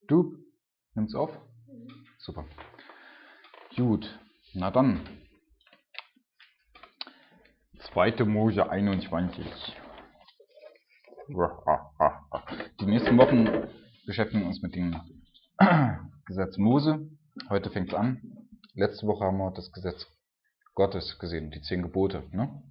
Du? Nimmt's auf? Super. Gut, na dann. 2. Mose 21. Die nächsten Wochen beschäftigen wir uns mit dem Gesetz Mose. Heute fängt es an. Letzte Woche haben wir das Gesetz Gottes gesehen, die 10 Gebote. Ne?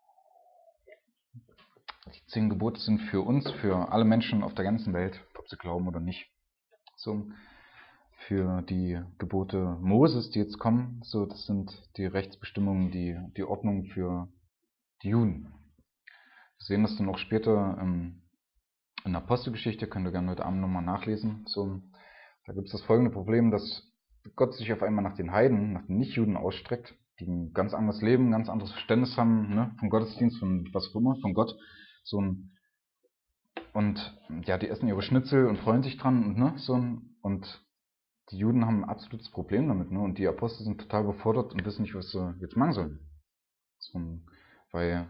Die 10 Gebote sind für uns, für alle Menschen auf der ganzen Welt, ob sie glauben oder nicht. So, für die Gebote Moses, die jetzt kommen, so, das sind die Rechtsbestimmungen, die Ordnung für die Juden. Wir sehen das dann auch später in der Apostelgeschichte, könnt ihr gerne heute Abend nochmal nachlesen. So, da gibt es das folgende Problem, dass Gott sich auf einmal nach den Heiden, nach den Nichtjuden ausstreckt, die ein ganz anderes Leben, ein ganz anderes Verständnis haben, ne, vom Gottesdienst, von was auch immer, von Gott. So ein, und ja, die essen ihre Schnitzel und freuen sich dran und ne, so ein, und die Juden haben ein absolutes Problem damit, ne, und die Apostel sind total überfordert und wissen nicht, was sie jetzt machen sollen. So ein, weil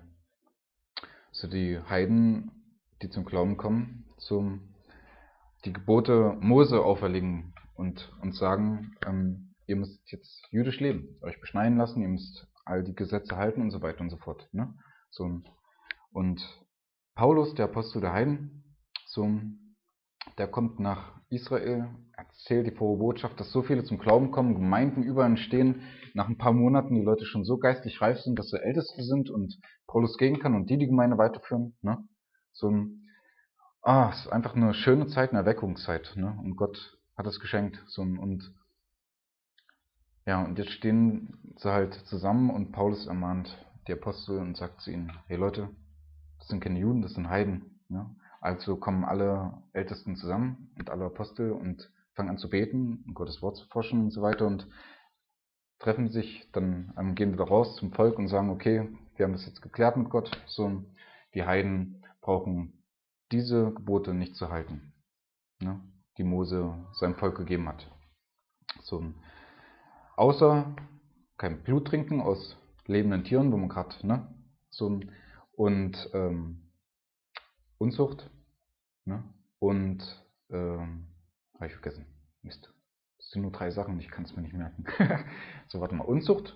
so die Heiden, die zum Glauben kommen, so die Gebote Mose auferlegen und sagen, ihr müsst jetzt jüdisch leben, euch beschneiden lassen, ihr müsst all die Gesetze halten und so weiter und so fort. Ne? So, und Paulus, der Apostel der Heiden, so, der kommt nach Israel, erzählt die frohe Botschaft, dass so viele zum Glauben kommen, Gemeinden überall entstehen, nach ein paar Monaten die Leute schon so geistlich reif sind, dass sie Älteste sind und Paulus gehen kann und die Gemeinde weiterführen. Ne? So, es ist einfach eine schöne Zeit, eine Erweckungszeit. Ne? Und Gott hat es geschenkt. So, und ja, und jetzt stehen sie halt zusammen und Paulus ermahnt die Apostel und sagt zu ihnen, hey Leute, das sind keine Juden, das sind Heiden. Ne? Also kommen alle Ältesten zusammen und alle Apostel und fangen an zu beten und Gottes Wort zu forschen und so weiter und treffen sich, dann gehen wieder raus zum Volk und sagen, okay, wir haben das jetzt geklärt mit Gott, so, die Heiden brauchen diese Gebote nicht zu halten, ne, die Mose seinem Volk gegeben hat. So, außer kein Blut trinken aus lebenden Tieren, wo man gerade, ne, so, und Unzucht, ne, und habe ich vergessen, Mist. Das sind nur 3 Sachen, ich kann es mir nicht merken. So, warte mal, Unzucht,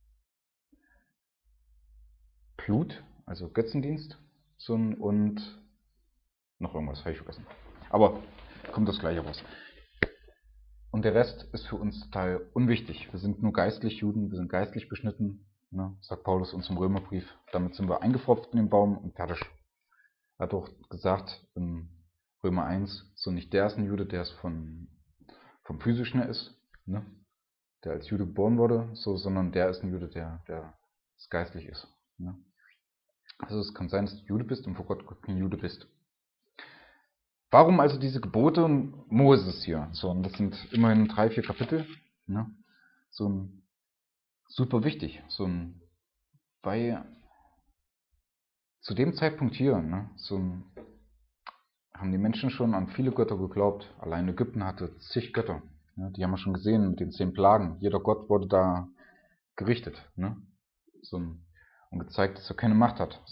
Blut, also Götzendienst, so, und noch irgendwas, habe ich vergessen. Aber kommt das gleiche raus. Und der Rest ist für uns total unwichtig. Wir sind nur geistlich Juden, wir sind geistlich beschnitten, ne, sagt Paulus uns im Römerbrief. Damit sind wir eingepfropft in den Baum und fertig. Er hat auch gesagt in Römer 1, so nicht der ist ein Jude, der es vom Physischen her ist, ne, der als Jude geboren wurde, so, sondern der ist ein Jude, der geistlich ist. Ne. Also es kann sein, dass du Jude bist und vor Gott kein Jude bist. Warum also diese Gebote Moses hier? So, und das sind immerhin 3, 4 Kapitel. Ne? So super wichtig. Weil zu dem Zeitpunkt hier, ne, haben die Menschen schon an viele Götter geglaubt. Allein Ägypten hatte zig Götter. Ne? Die haben wir schon gesehen mit den 10 Plagen. Jeder Gott wurde da gerichtet. Ne? Und gezeigt, dass er keine Macht hat.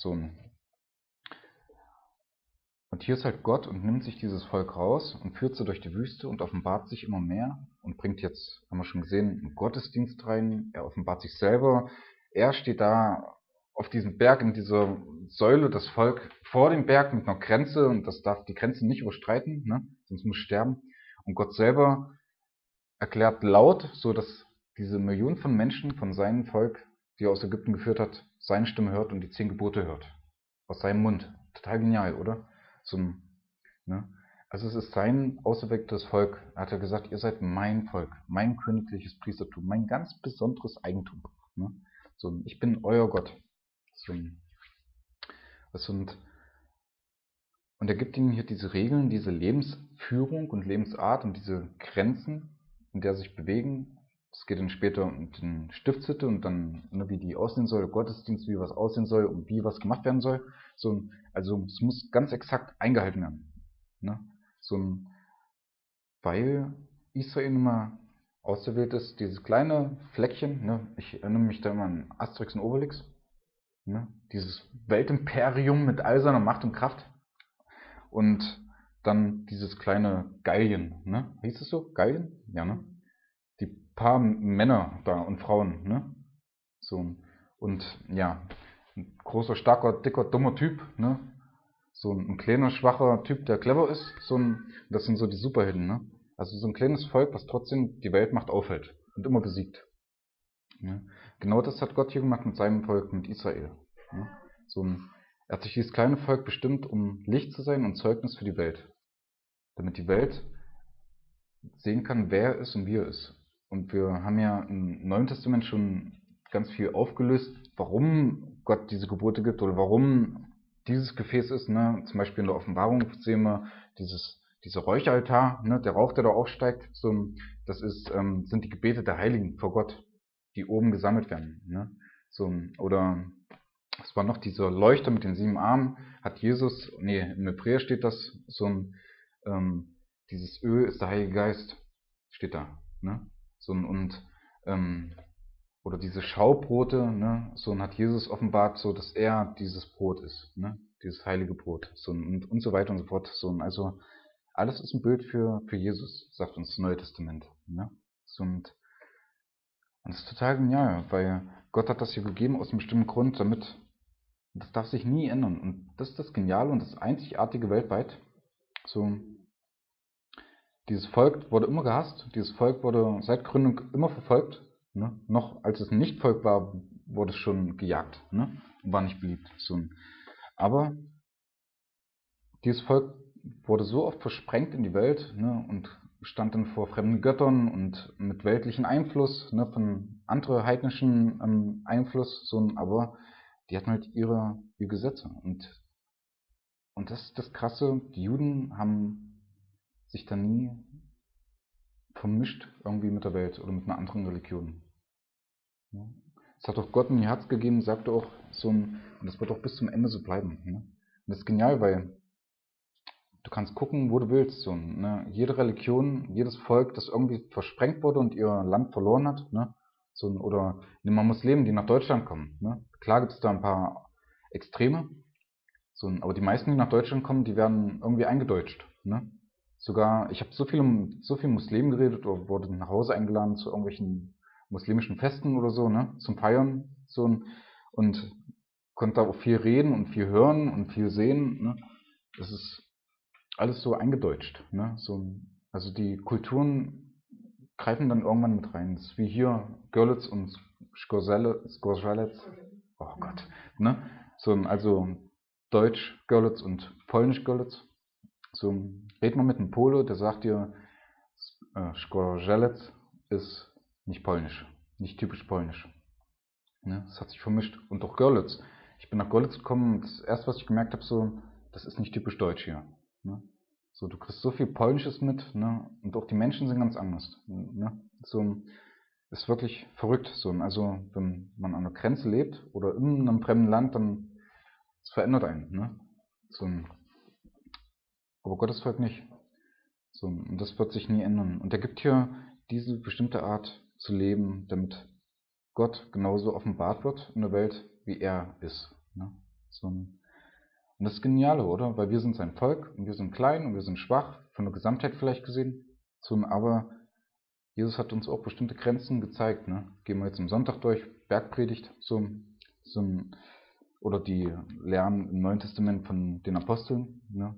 Und hier ist halt Gott und nimmt sich dieses Volk raus und führt sie durch die Wüste und offenbart sich immer mehr und bringt jetzt, haben wir schon gesehen, einen Gottesdienst rein. Er offenbart sich selber. Er steht da auf diesem Berg, in dieser Säule, das Volk vor dem Berg mit einer Grenze und das darf die Grenze nicht überstreiten, ne? Sonst muss sterben. Und Gott selber erklärt laut, so dass diese Millionen von Menschen von seinem Volk, die er aus Ägypten geführt hat, seine Stimme hört und die 10 Gebote hört. Aus seinem Mund. Total genial, oder? Ne? Also es ist sein auserwähltes Volk. Er hat ja gesagt, ihr seid mein Volk, mein königliches Priestertum, mein ganz besonderes Eigentum. Ne? Ich bin euer Gott. Und er gibt ihnen hier diese Regeln, diese Lebensführung und Lebensart und diese Grenzen, in der sie sich bewegen. Es geht dann später um die Stiftshütte und dann, ne, wie die aussehen soll, Gottesdienst, wie was aussehen soll und wie was gemacht werden soll. Also es muss ganz exakt eingehalten werden. Ne? Weil Israel nun mal auserwählt ist, dieses kleine Fleckchen, ne? Ich erinnere mich da immer an Asterix und Obelix, ne? Dieses Weltimperium mit all seiner Macht und Kraft. Und dann dieses kleine Gallien, ne? Hieß es so? Gallien? Ja, ne? Die paar Männer da und Frauen, ne? So, und ja, ein großer, starker, dicker, dummer Typ, ne? So ein kleiner, schwacher Typ, der clever ist, das sind so die Superhelden, ne? Also so ein kleines Volk, was trotzdem die Weltmacht aufhält und immer besiegt. Ne? Genau das hat Gott hier gemacht mit seinem Volk, mit Israel. Ne? Er hat sich dieses kleine Volk bestimmt, um Licht zu sein und Zeugnis für die Welt. Damit die Welt sehen kann, wer er ist und wie er ist. Und wir haben ja im Neuen Testament schon ganz viel aufgelöst, warum Gott diese Gebote gibt oder warum dieses Gefäß ist. Ne? Zum Beispiel in der Offenbarung sehen wir dieser Räucheraltar, ne? Der Rauch, der da aufsteigt. Sind die Gebete der Heiligen vor Gott, die oben gesammelt werden. Ne? Oder es war noch dieser Leuchter mit den 7 Armen, hat Jesus, im Hebräer steht das, dieses Öl ist der Heilige Geist, steht da, ne? Ähm, oder diese Schaubrote, ne? Hat Jesus offenbart, dass er dieses Brot ist, ne? Dieses heilige Brot, und so weiter und so fort, also alles ist ein Bild für Jesus, sagt uns das Neue Testament, ne? Und das ist total genial, weil Gott hat das hier gegeben aus einem bestimmten Grund, das darf sich nie ändern. Und das ist das Geniale und das Einzigartige weltweit. So, dieses Volk wurde immer gehasst, dieses Volk wurde seit Gründung immer verfolgt. Ne? Noch als es ein Nicht-Volk war, wurde es schon gejagt, ne? Und war nicht beliebt. Aber dieses Volk wurde so oft versprengt in die Welt, ne? Und stand dann vor fremden Göttern und mit weltlichen Einfluss, ne? Von anderen heidnischen Einfluss. Aber die hatten halt ihre Gesetze. Und das ist das Krasse, die Juden haben sich da nie vermischt irgendwie mit der Welt oder mit einer anderen Religion. Ja. Das hat auch Gott in ihr Herz gegeben, sagte auch und das wird auch bis zum Ende so bleiben. Ne? Und das ist genial, weil du kannst gucken, wo du willst. Ne? Jede Religion, jedes Volk, das irgendwie versprengt wurde und ihr Land verloren hat, ne? Oder nimm mal Muslimen, die nach Deutschland kommen. Ne? Klar gibt es da ein paar Extreme, aber die meisten, die nach Deutschland kommen, die werden irgendwie eingedeutscht. Ne? Sogar, ich habe so viel Muslimen geredet oder wurde nach Hause eingeladen zu irgendwelchen muslimischen Festen oder so, ne? Zum Feiern. Und konnte da auch viel reden und viel hören und viel sehen. Ne? Das ist alles so eingedeutscht. Ne? Also die Kulturen greifen dann irgendwann mit rein. Das ist wie hier Görlitz und Skorzelec. Oh Gott. Ne? Also Deutsch Görlitz und Polnisch Görlitz. Red mal mit einem Pole, der sagt dir, Skorzelec ist nicht polnisch, nicht typisch polnisch. Ne? Das hat sich vermischt. Und auch Görlitz. Ich bin nach Görlitz gekommen und das erste, was ich gemerkt habe, das ist nicht typisch deutsch hier. Ne? Du kriegst so viel Polnisches mit, ne? Und auch die Menschen sind ganz anders. Ne? Ist wirklich verrückt. Also wenn man an der Grenze lebt oder in einem fremden Land, dann es verändert einen. Ne? Aber Gottes Volk nicht. Und das wird sich nie ändern. Und er gibt hier diese bestimmte Art zu leben, damit Gott genauso offenbart wird in der Welt, wie er ist. Ne? Und das ist Geniale, oder? Weil wir sind sein Volk und wir sind klein und wir sind schwach, von der Gesamtheit vielleicht gesehen. Aber Jesus hat uns auch bestimmte Grenzen gezeigt. Ne? Gehen wir jetzt am Sonntag durch, Bergpredigt, oder die Lehren im Neuen Testament von den Aposteln. Ne?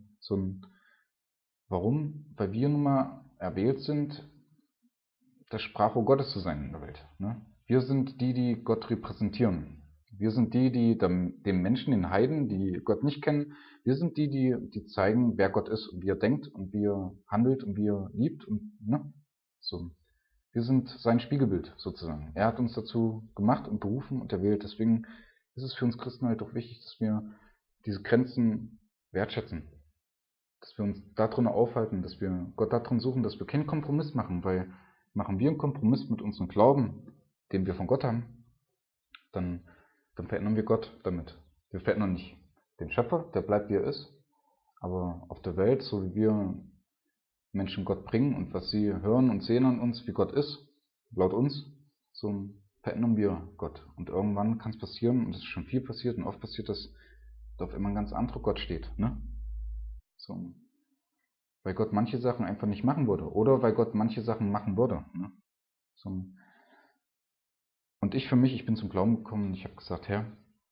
Warum? Weil wir nun mal erwählt sind, das Sprachrohr Gottes zu sein in der Welt. Ne? Wir sind die Gott repräsentieren. Wir sind die dem Menschen, den Heiden, die Gott nicht kennen, wir sind die zeigen, wer Gott ist und wie er denkt und wie er handelt und wie er liebt. Ne? Wir sind sein Spiegelbild sozusagen. Er hat uns dazu gemacht und berufen und erwählt. Deswegen ist es für uns Christen halt auch wichtig, dass wir diese Grenzen wertschätzen. Dass wir uns darin aufhalten, dass wir Gott darin suchen, dass wir keinen Kompromiss machen, weil machen wir einen Kompromiss mit unserem Glauben, den wir von Gott haben, dann verändern wir Gott damit. Wir verändern nicht den Schöpfer, der bleibt wie er ist, aber auf der Welt, so wie wir Menschen Gott bringen und was sie hören und sehen an uns, wie Gott ist, laut uns, verändern wir Gott. Und irgendwann kann es passieren, und es ist schon viel passiert und oft passiert, dass da auf immer ein ganz anderer Gott steht. Ne? weil Gott manche Sachen einfach nicht machen würde oder weil Gott manche Sachen machen würde. Ne? So. Und ich für mich, ich bin zum Glauben gekommen und ich habe gesagt, Herr,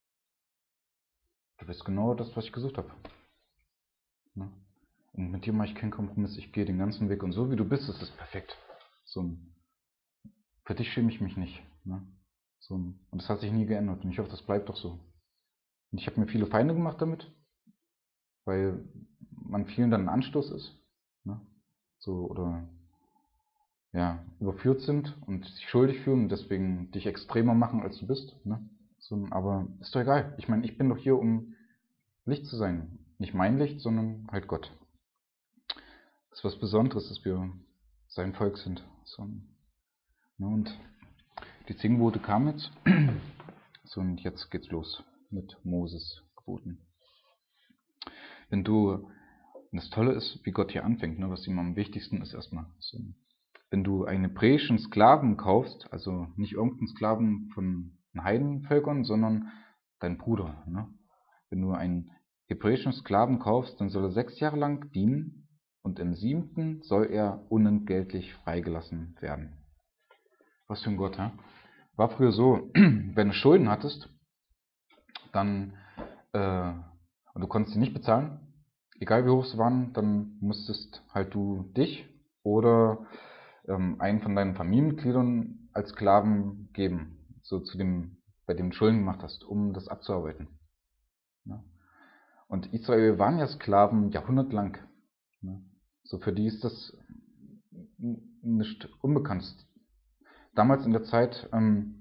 du bist genau das, was ich gesucht habe. Ne? Und mit dir mache ich keinen Kompromiss, ich gehe den ganzen Weg und so wie du bist, ist es perfekt. So. Für dich schäme ich mich nicht. Ne? So. Und das hat sich nie geändert und ich hoffe, das bleibt doch so. Und ich habe mir viele Feinde gemacht damit, weil man vielen dann ein Anstoß ist. Ne? So, oder ja, überführt sind und sich schuldig fühlen und deswegen dich extremer machen, als du bist. Ne? So, aber ist doch egal. Ich meine, ich bin doch hier, um Licht zu sein. Nicht mein Licht, sondern halt Gott. Das ist was Besonderes, dass wir sein Volk sind. So, ne? Und die 10 Gebote kamen jetzt. So, und jetzt geht's los mit Moses Geboten. Wenn du, und das Tolle ist, wie Gott hier anfängt, ne, was ihm am wichtigsten ist erstmal. So, wenn du einen hebräischen Sklaven kaufst, also nicht irgendeinen Sklaven von Heidenvölkern, sondern dein Bruder. Ne? Wenn du einen hebräischen Sklaven kaufst, dann soll er 6 Jahre lang dienen und im 7. soll er unentgeltlich freigelassen werden. Was für ein Gott, hä? War früher so, wenn du Schulden hattest, dann und du konntest sie nicht bezahlen, egal wie hoch sie waren, dann musstest halt du dich oder einen von deinen Familienmitgliedern als Sklaven geben, so zu dem, bei dem du Schulden gemacht hast, um das abzuarbeiten. Ne? Und Israel waren ja Sklaven jahrhundertelang. Ne? So für die ist das nicht unbekannt. Damals in der Zeit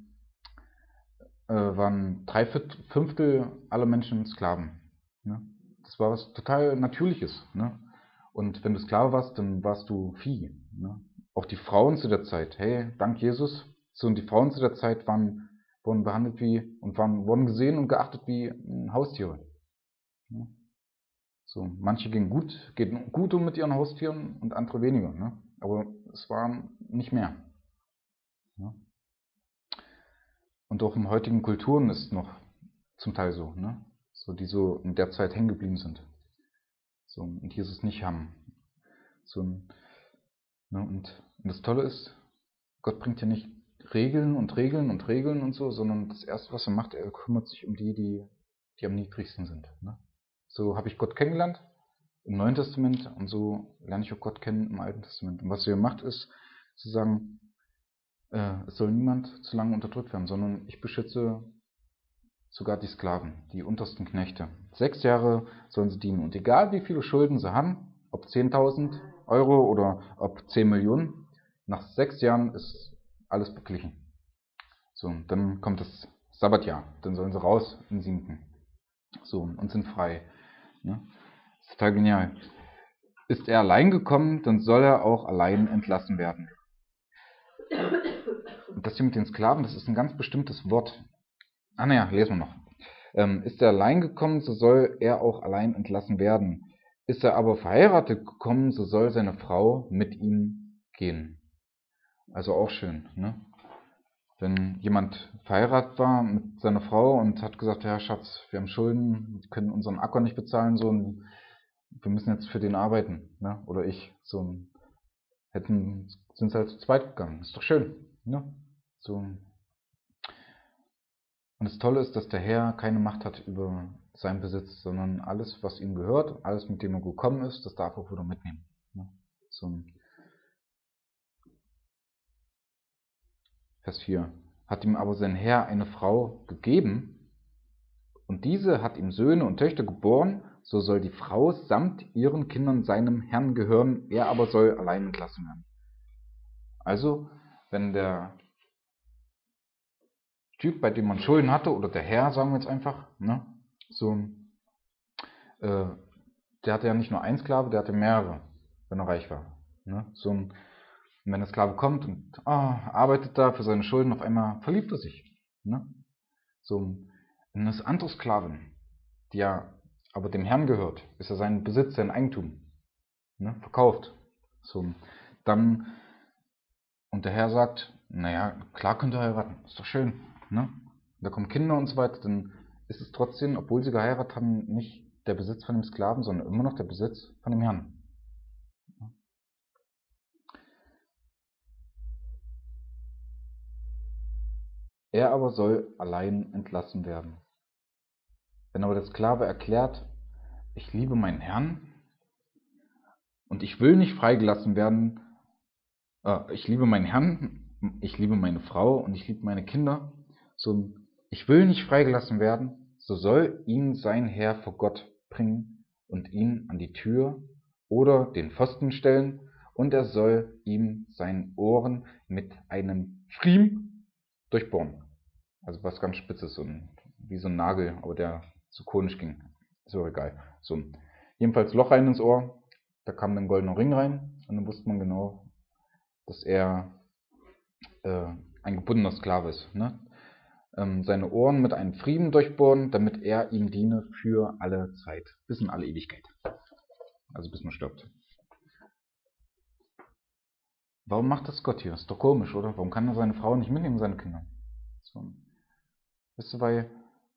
waren 3/5 aller Menschen Sklaven. Ne? Das war was total Natürliches. Ne? Und wenn du Sklave warst, dann warst du Vieh. Ne? Auch die Frauen zu der Zeit, hey, dank Jesus, so, und die Frauen zu der Zeit wurden behandelt wie und wurden gesehen und geachtet wie Haustiere. Ne? So, manche gehen gut um mit ihren Haustieren und andere weniger. Ne? Aber es waren nicht mehr. Ne? Und auch in heutigen Kulturen ist es noch zum Teil so, ne? So, die so in der Zeit hängen geblieben sind. So, und Jesus nicht haben. So, ne? Und das Tolle ist, Gott bringt ja nicht Regeln und Regeln und Regeln und so, sondern das Erste, was er macht, er kümmert sich um die am niedrigsten sind. Ne? So habe ich Gott kennengelernt im Neuen Testament und so lerne ich auch Gott kennen im Alten Testament. Und was er macht, ist zu sagen, es soll niemand zu lange unterdrückt werden, sondern ich beschütze sogar die Sklaven, die untersten Knechte. 6 Jahre sollen sie dienen. Und egal wie viele Schulden sie haben, ob 10.000 Euro oder ob 10 Millionen, nach 6 Jahren ist alles beglichen. So, dann kommt das Sabbatjahr, dann sollen sie raus im 7. So, und sind frei. Ne? Das ist total genial. Ist er allein gekommen, dann soll er auch allein entlassen werden. Und das hier mit den Sklaven, das ist ein ganz bestimmtes Wort. Naja, lesen wir noch. Ist er allein gekommen, so soll er auch allein entlassen werden. Ist er aber verheiratet gekommen, so soll seine Frau mit ihm gehen. Also auch schön, ne? Wenn jemand verheiratet war mit seiner Frau und hat gesagt, ja Schatz, wir haben Schulden, wir können unseren Acker nicht bezahlen, so, und wir müssen jetzt für den arbeiten, ne? Oder ich, so, sind sie halt zu zweit gegangen. Ist doch schön, ne? So. Und das Tolle ist, dass der Herr keine Macht hat über seinen Besitz, sondern alles, was ihm gehört, alles, mit dem er gekommen ist, das darf er auch wieder mitnehmen. Ne? So, Vers 4. Hat ihm aber sein Herr eine Frau gegeben, und diese hat ihm Söhne und Töchter geboren, so soll die Frau samt ihren Kindern seinem Herrn gehören, er aber soll allein entlassen werden. Also, wenn der Typ, bei dem man Schulden hatte, oder der Herr, sagen wir jetzt einfach, ne, so, der hatte ja nicht nur einen Sklave, der hatte mehrere, wenn er reich war. Ne? So, und wenn der Sklave kommt und arbeitet da für seine Schulden, auf einmal verliebt er sich. Ne? So, und eine andere Sklavin, die ja aber dem Herrn gehört, ist ja sein Besitz, sein Eigentum, ne? Verkauft. So, dann, und der Herr sagt, naja, klar könnt ihr heiraten, ist doch schön. Ne? Da kommen Kinder und so weiter, dann ist es trotzdem, obwohl sie geheiratet haben, nicht der Besitz von dem Sklaven, sondern immer noch der Besitz von dem Herrn. Er aber soll allein entlassen werden. Wenn aber der Sklave erklärt, ich liebe meinen Herrn und ich will nicht freigelassen werden, ich liebe meinen Herrn, ich liebe meine Frau und ich liebe meine Kinder, so ich will nicht freigelassen werden, so soll ihn sein Herr vor Gott bringen und ihn an die Tür oder den Pfosten stellen, und er soll ihm seine Ohren mit einem Pfriem durchbohren. Also was ganz Spitzes, wie so ein Nagel, aber der so konisch ging. Ist auch egal. So, jedenfalls Loch rein ins Ohr, da kam dann ein goldener Ring rein und dann wusste man genau, dass er ein gebundener Sklave ist. Ne? Seine Ohren mit einem Pfriem durchbohren, damit er ihm diene für alle Zeit, bis in alle Ewigkeit. Also bis man stirbt. Warum macht das Gott hier? Ist doch komisch, oder? Warum kann er seine Frau nicht mitnehmen, seine Kinder? So. Wisst ihr, weil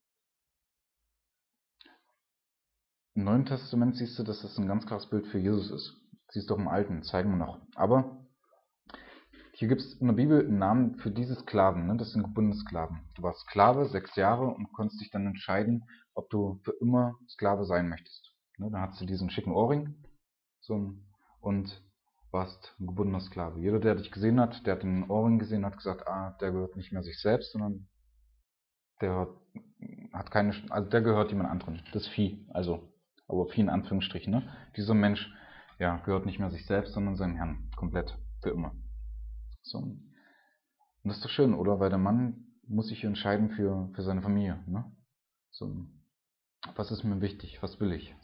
im Neuen Testament siehst du, dass das ein ganz klares Bild für Jesus ist. Siehst du auch im Alten, zeigen wir noch. Aber hier gibt es in der Bibel einen Namen für diese Sklaven, ne? Das sind gebundene Sklaven. Du warst Sklave 6 Jahre und konntest dich dann entscheiden, ob du für immer Sklave sein möchtest. Ne? Dann hattest du diesen schicken Ohrring und warst ein gebundener Sklave. Jeder, der dich gesehen hat, der hat den Ohrring gesehen, hat gesagt, der gehört nicht mehr sich selbst, sondern der hat keine, also der gehört jemand anderen. Das Vieh, also, aber Vieh in Anführungsstrichen, ne? Dieser Mensch, ja, gehört nicht mehr sich selbst, sondern seinem Herrn. Komplett. Für immer. So. Und das ist doch schön, oder? Weil der Mann muss sich entscheiden für seine Familie, ne? So. Was ist mir wichtig? Was will ich?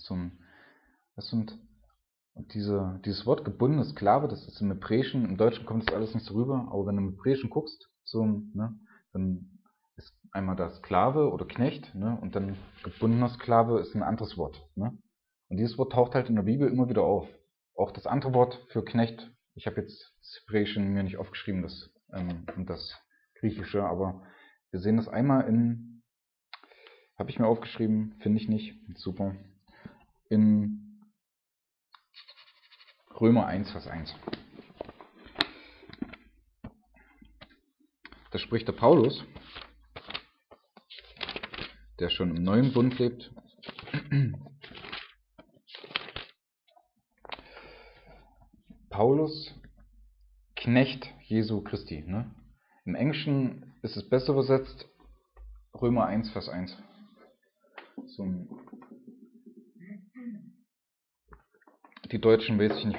Und dieses Wort gebundene Sklave, das ist im Hebräischen, im Deutschen kommt das alles nicht so rüber, aber wenn du im Hebräischen guckst, ne, dann ist einmal der Sklave oder Knecht, ne, und dann gebundener Sklave ist ein anderes Wort, ne. Und dieses Wort taucht halt in der Bibel immer wieder auf. Auch das andere Wort für Knecht, ich habe jetzt das Hebräische mir nicht aufgeschrieben, und das Griechische, aber wir sehen das einmal habe ich mir aufgeschrieben, finde ich nicht, super, in Römer 1, Vers 1. Da spricht der Paulus, der schon im neuen Bund lebt. Paulus, Knecht Jesu Christi. Ne? Im Englischen ist es besser übersetzt, Römer 1, Vers 1. Die Deutschen weiß ich nicht,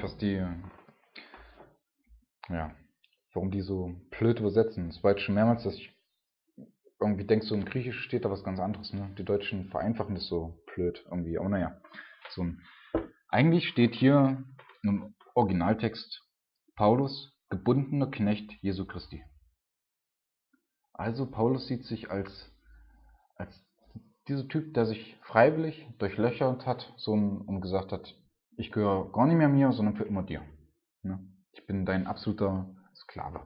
warum die so blöd übersetzen. Es war jetzt schon mehrmals, dass ich irgendwie denke, so im Griechischen steht da was ganz anderes. Ne? Die Deutschen vereinfachen das so blöd irgendwie. Aber naja, eigentlich steht hier im Originaltext Paulus, gebundener Knecht Jesu Christi. Also Paulus sieht sich als dieser Typ, der sich freiwillig durchlöchert hat und gesagt hat, ich gehöre gar nicht mehr mir, sondern für immer dir. Ne? Ich bin dein absoluter Sklave.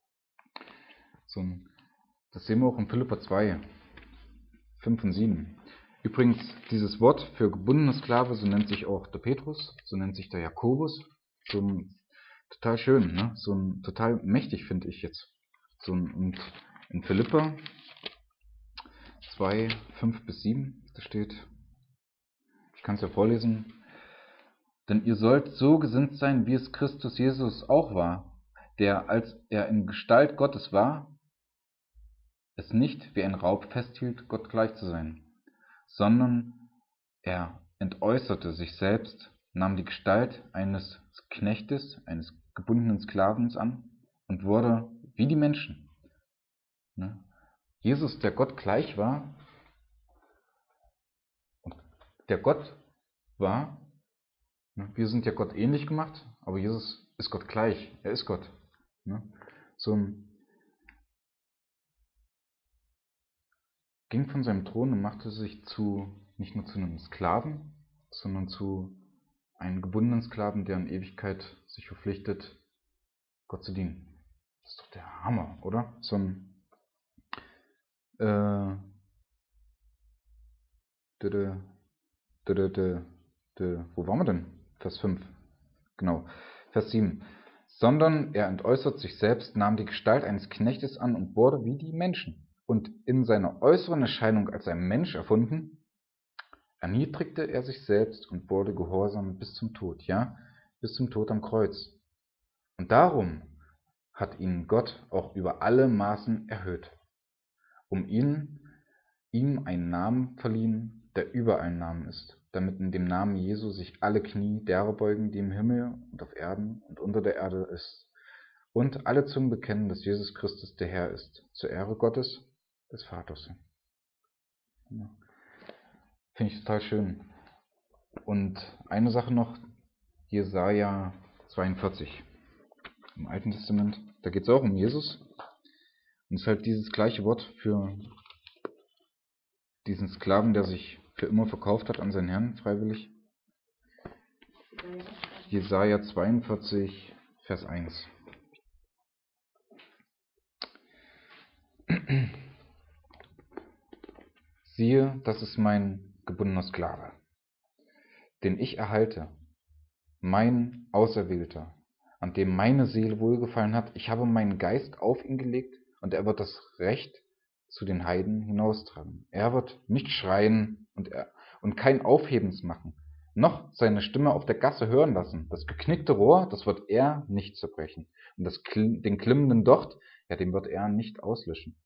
Das sehen wir auch in Philipper 2, 5 und 7. Übrigens, dieses Wort für gebundene Sklave, so nennt sich auch der Petrus, so nennt sich der Jakobus. Total schön, ne? Total mächtig, finde ich jetzt. Und in Philipper 2, 5 bis 7, da steht, ich kann es ja vorlesen, denn ihr sollt so gesinnt sein, wie es Christus Jesus auch war, der, als er in Gestalt Gottes war, es nicht wie ein Raub festhielt, Gott gleich zu sein, sondern er entäußerte sich selbst, nahm die Gestalt eines Knechtes, eines gebundenen Sklavens an und wurde wie die Menschen. Ne? Jesus, der Gott gleich war, der Gott war, ne? Wir sind ja Gott ähnlich gemacht, aber Jesus ist Gott gleich, er ist Gott. Ne? Ging von seinem Thron und machte sich nicht nur zu einem Sklaven, sondern zu einem gebundenen Sklaven, der in Ewigkeit sich verpflichtet, Gott zu dienen. Das ist doch der Hammer, oder? Wo waren wir denn? Vers 5. Genau. Vers 7. Sondern er entäußert sich selbst, nahm die Gestalt eines Knechtes an und wurde wie die Menschen. und in seiner äußeren Erscheinung als ein Mensch erfunden, erniedrigte er sich selbst und wurde gehorsam bis zum Tod, ja, bis zum Tod am Kreuz. Und darum hat ihn Gott auch über alle Maßen erhöht, um ihm einen Namen verliehen, der über allen Namen ist, damit in dem Namen Jesu sich alle Knie derer beugen, die im Himmel und auf Erden und unter der Erde ist, und alle Zungen bekennen, dass Jesus Christus der Herr ist, zur Ehre Gottes, des Vaters. Ja. Finde ich total schön. Und eine Sache noch, Jesaja 42 im Alten Testament, da geht es auch um Jesus. Und es ist halt dieses gleiche Wort für diesen Sklaven, der sich für immer verkauft hat an seinen Herrn, freiwillig. Jesaja 42, Vers 1. Siehe, das ist mein gebundener Sklave, den ich erhalte, mein Auserwählter, an dem meine Seele wohlgefallen hat. Ich habe meinen Geist auf ihn gelegt, und er wird das Recht zu den Heiden hinaustragen. Er wird nicht schreien und kein Aufhebens machen, noch seine Stimme auf der Gasse hören lassen. Das geknickte Rohr, das wird er nicht zerbrechen, und den klimmenden Docht, ja, den wird er nicht auslöschen.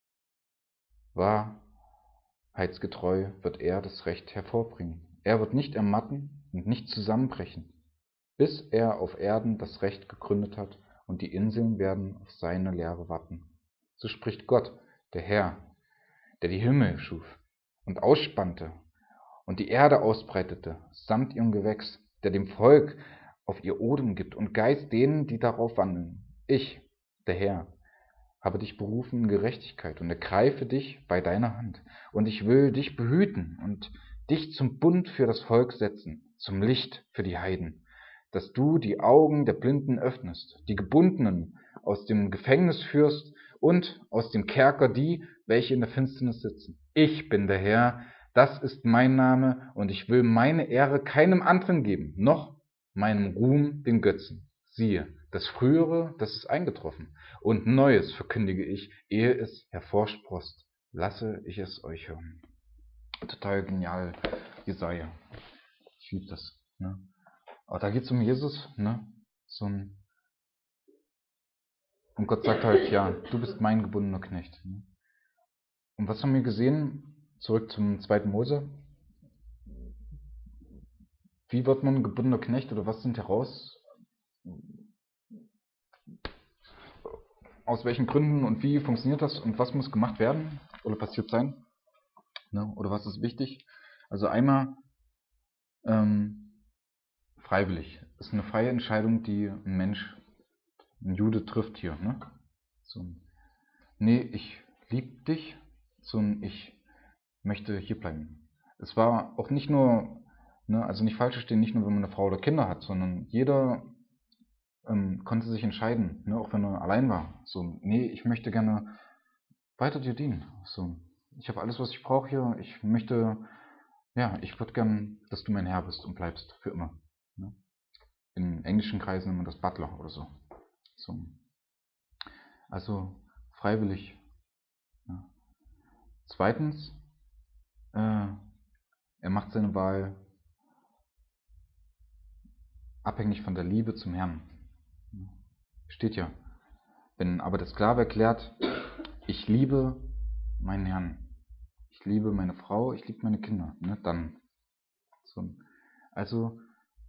Wahrheitsgetreu wird er das Recht hervorbringen. Er wird nicht ermatten und nicht zusammenbrechen, bis er auf Erden das Recht gegründet hat, und die Inseln werden auf seine Lehre warten. So spricht Gott, der Herr, der die Himmel schuf und ausspannte und die Erde ausbreitete, samt ihrem Gewächs, der dem Volk auf ihr Odem gibt und Geist denen, die darauf wandeln. Ich, der Herr, habe dich berufen in Gerechtigkeit und ergreife dich bei deiner Hand. Und ich will dich behüten und dich zum Bund für das Volk setzen, zum Licht für die Heiden, dass du die Augen der Blinden öffnest, die Gebundenen aus dem Gefängnis führst und aus dem Kerker die, welche in der Finsternis sitzen. Ich bin der Herr, das ist mein Name, und ich will meine Ehre keinem anderen geben, noch meinem Ruhm den Götzen. Siehe, das Frühere, das ist eingetroffen, und Neues verkündige ich, ehe es hervorsproßt. Lasse ich es euch hören. Total genial, Jesaja. Ich liebe das. Ne? Aber da geht es um Jesus, ne? Und Gott sagt halt, ja, du bist mein gebundener Knecht. Ne? Und was haben wir gesehen? Zurück zum 2. Mose. Wie wird man ein gebundener Knecht, oder was sind aus welchen Gründen und wie funktioniert das und was muss gemacht werden oder passiert sein? Ne? Oder was ist wichtig? Also einmal freiwillig. Das ist eine freie Entscheidung, die ein Mensch, ein Jude trifft hier. Ne? So, nee, ich liebe dich, sondern ich möchte hier bleiben. Es war auch nicht nur, ne, also nicht falsch verstehen, nicht nur, wenn man eine Frau oder Kinder hat, sondern jeder konnte sich entscheiden, ne, auch wenn er allein war. So, nee, ich möchte gerne weiter dir dienen. So, ich habe alles, was ich brauche hier. Ich möchte, ja, ich würde gern, dass du mein Herr bist und bleibst für immer. Ne? In englischen Kreisen nennt man das Butler oder so. So. Also freiwillig. Ja. Zweitens, er macht seine Wahl abhängig von der Liebe zum Herrn. Steht ja. Wenn aber der Sklave erklärt, ich liebe meinen Herrn, ich liebe meine Frau, ich liebe meine Kinder, ne, dann. So. Also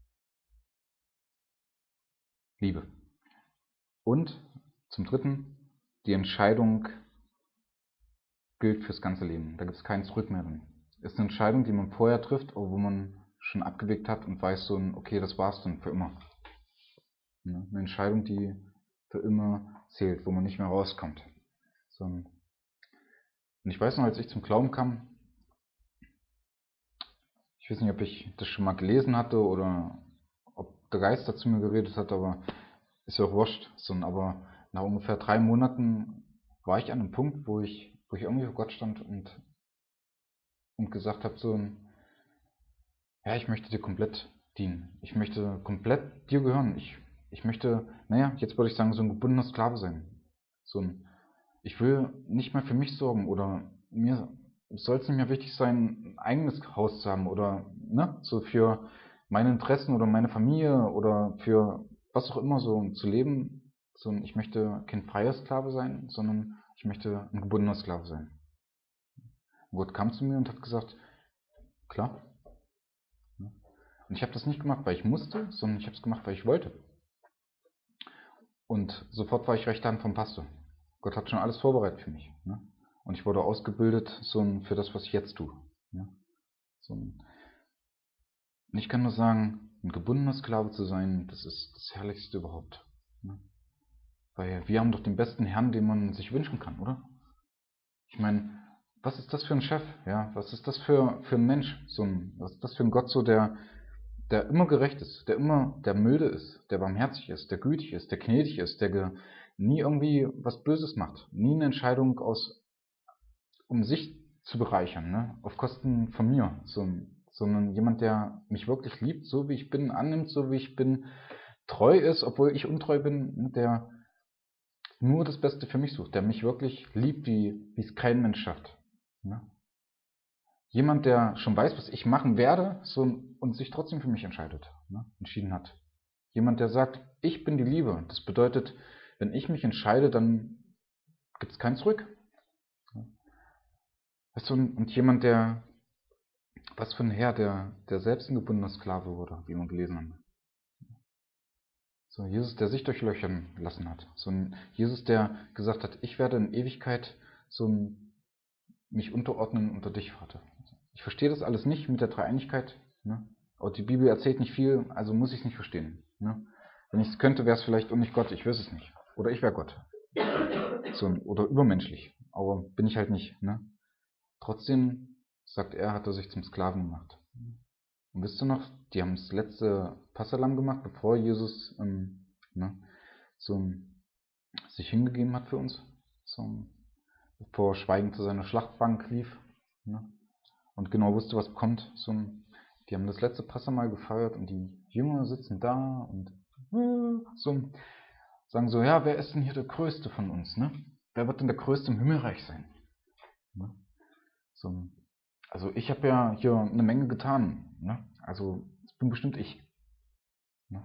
Liebe. Und zum Dritten, die Entscheidung gilt fürs ganze Leben. Da gibt es kein Zurück mehr drin. Ist eine Entscheidung, die man vorher trifft, aber wo man schon abgewegt hat und weiß so, okay, das war's dann für immer. Ne? Eine Entscheidung, die für immer zählt, wo man nicht mehr rauskommt. So. Und ich weiß noch, als ich zum Glauben kam, ich weiß nicht, ob ich das schon mal gelesen hatte oder ob der Geist dazu mir geredet hat, aber ist ja auch wurscht. So, aber nach ungefähr 3 Monaten war ich an einem Punkt, wo ich irgendwie vor Gott stand und gesagt habe, so, ja, ich möchte dir komplett dienen. Ich möchte komplett dir gehören. Ich möchte, naja, jetzt würde ich sagen, so ein gebundener Sklave sein. So ein, ich will nicht mehr für mich sorgen oder mir soll es nicht mehr wichtig sein, ein eigenes Haus zu haben oder ne, so für meine Interessen oder meine Familie oder für was auch immer so zu leben. So, ich möchte kein freier Sklave sein, sondern ich möchte ein gebundener Sklave sein. Und Gott kam zu mir und hat gesagt, klar. Und ich habe das nicht gemacht, weil ich musste, sondern ich habe es gemacht, weil ich wollte. Und sofort war ich rechte Hand vom Pastor. Gott hat schon alles vorbereitet für mich. Ne? Und ich wurde ausgebildet für das, was ich jetzt tue. Ne? Und ich kann nur sagen, ein gebundener Sklave zu sein, das ist das Herrlichste überhaupt. Ne? Weil wir haben doch den besten Herrn, den man sich wünschen kann, oder? Ich meine, was ist das für ein Chef? Ja? Was ist das für ein Mensch? Was ist das für ein Gott, der immer gerecht ist, der milde ist, der barmherzig ist, der gütig ist, der gnädig ist, der nie irgendwie was Böses macht, nie eine Entscheidung um sich zu bereichern, ne, auf Kosten von mir, sondern jemand, der mich wirklich liebt, so wie ich bin, annimmt, so wie ich bin, treu ist, obwohl ich untreu bin, ne, der nur das Beste für mich sucht, der mich wirklich liebt, wie es kein Mensch schafft. Ne? Jemand, der schon weiß, was ich machen werde, und sich trotzdem für mich entscheidet, ne, entschieden hat. Jemand, der sagt, ich bin die Liebe. Das bedeutet, wenn ich mich entscheide, dann gibt es kein Zurück. Weißt du, und jemand, was für ein Herr, der selbst ein gebundener Sklave wurde, wie wir gelesen haben. So ein Jesus, der sich durchlöchern lassen hat. So ein Jesus, der gesagt hat, ich werde in Ewigkeit mich unterordnen unter dich, Vater. Ich verstehe das alles nicht mit der Dreieinigkeit, ne? Aber die Bibel erzählt nicht viel, also muss ich es nicht verstehen. Ne? Wenn ich es könnte, wäre es vielleicht auch nicht Gott, ich weiß es nicht. Oder ich wäre Gott. Oder übermenschlich. Aber bin ich halt nicht. Ne? Trotzdem, sagt er, hat er sich zum Sklaven gemacht. Und wisst ihr noch, die haben das letzte Passalam gemacht, bevor Jesus ne, sich hingegeben hat für uns. Bevor er schweigend zu seiner Schlachtbank lief. Ne? Und genau wusste, was kommt. Die haben das letzte Passamal gefeiert und die Jünger sitzen da und sagen so, ja, wer ist denn hier der Größte von uns? Ne? Wer wird denn der Größte im Himmelreich sein? Ne? Also ich habe ja hier eine Menge getan. Ne? Also das bin bestimmt ich. Ne?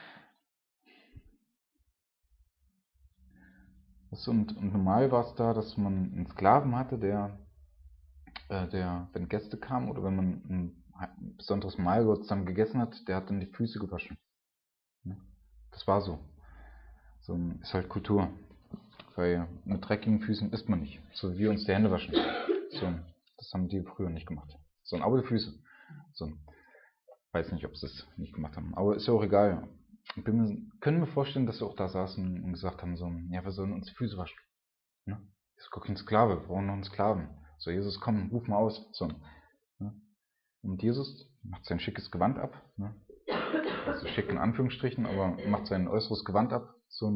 Und normal war es da, dass man einen Sklaven hatte, der, wenn Gäste kamen oder wenn man ein besonderes Mahl zusammen gegessen hat, der hat dann die Füße gewaschen. Ne? Das war so. Ist halt Kultur. Weil mit dreckigen Füßen isst man nicht. So wie wir uns die Hände waschen. Das haben die früher nicht gemacht. Aber die Füße. Weiß nicht, ob sie es nicht gemacht haben. Aber ist ja auch egal. Können wir vorstellen, dass sie auch da saßen und gesagt haben, ja, wir sollen uns die Füße waschen. Ne? Das ist gar kein Sklave, wir brauchen noch einen Sklaven. So, Jesus, komm, ruf mal aus. Ne? Und Jesus macht sein schickes Gewand ab. Ne? Also schick in Anführungsstrichen, aber macht sein äußeres Gewand ab.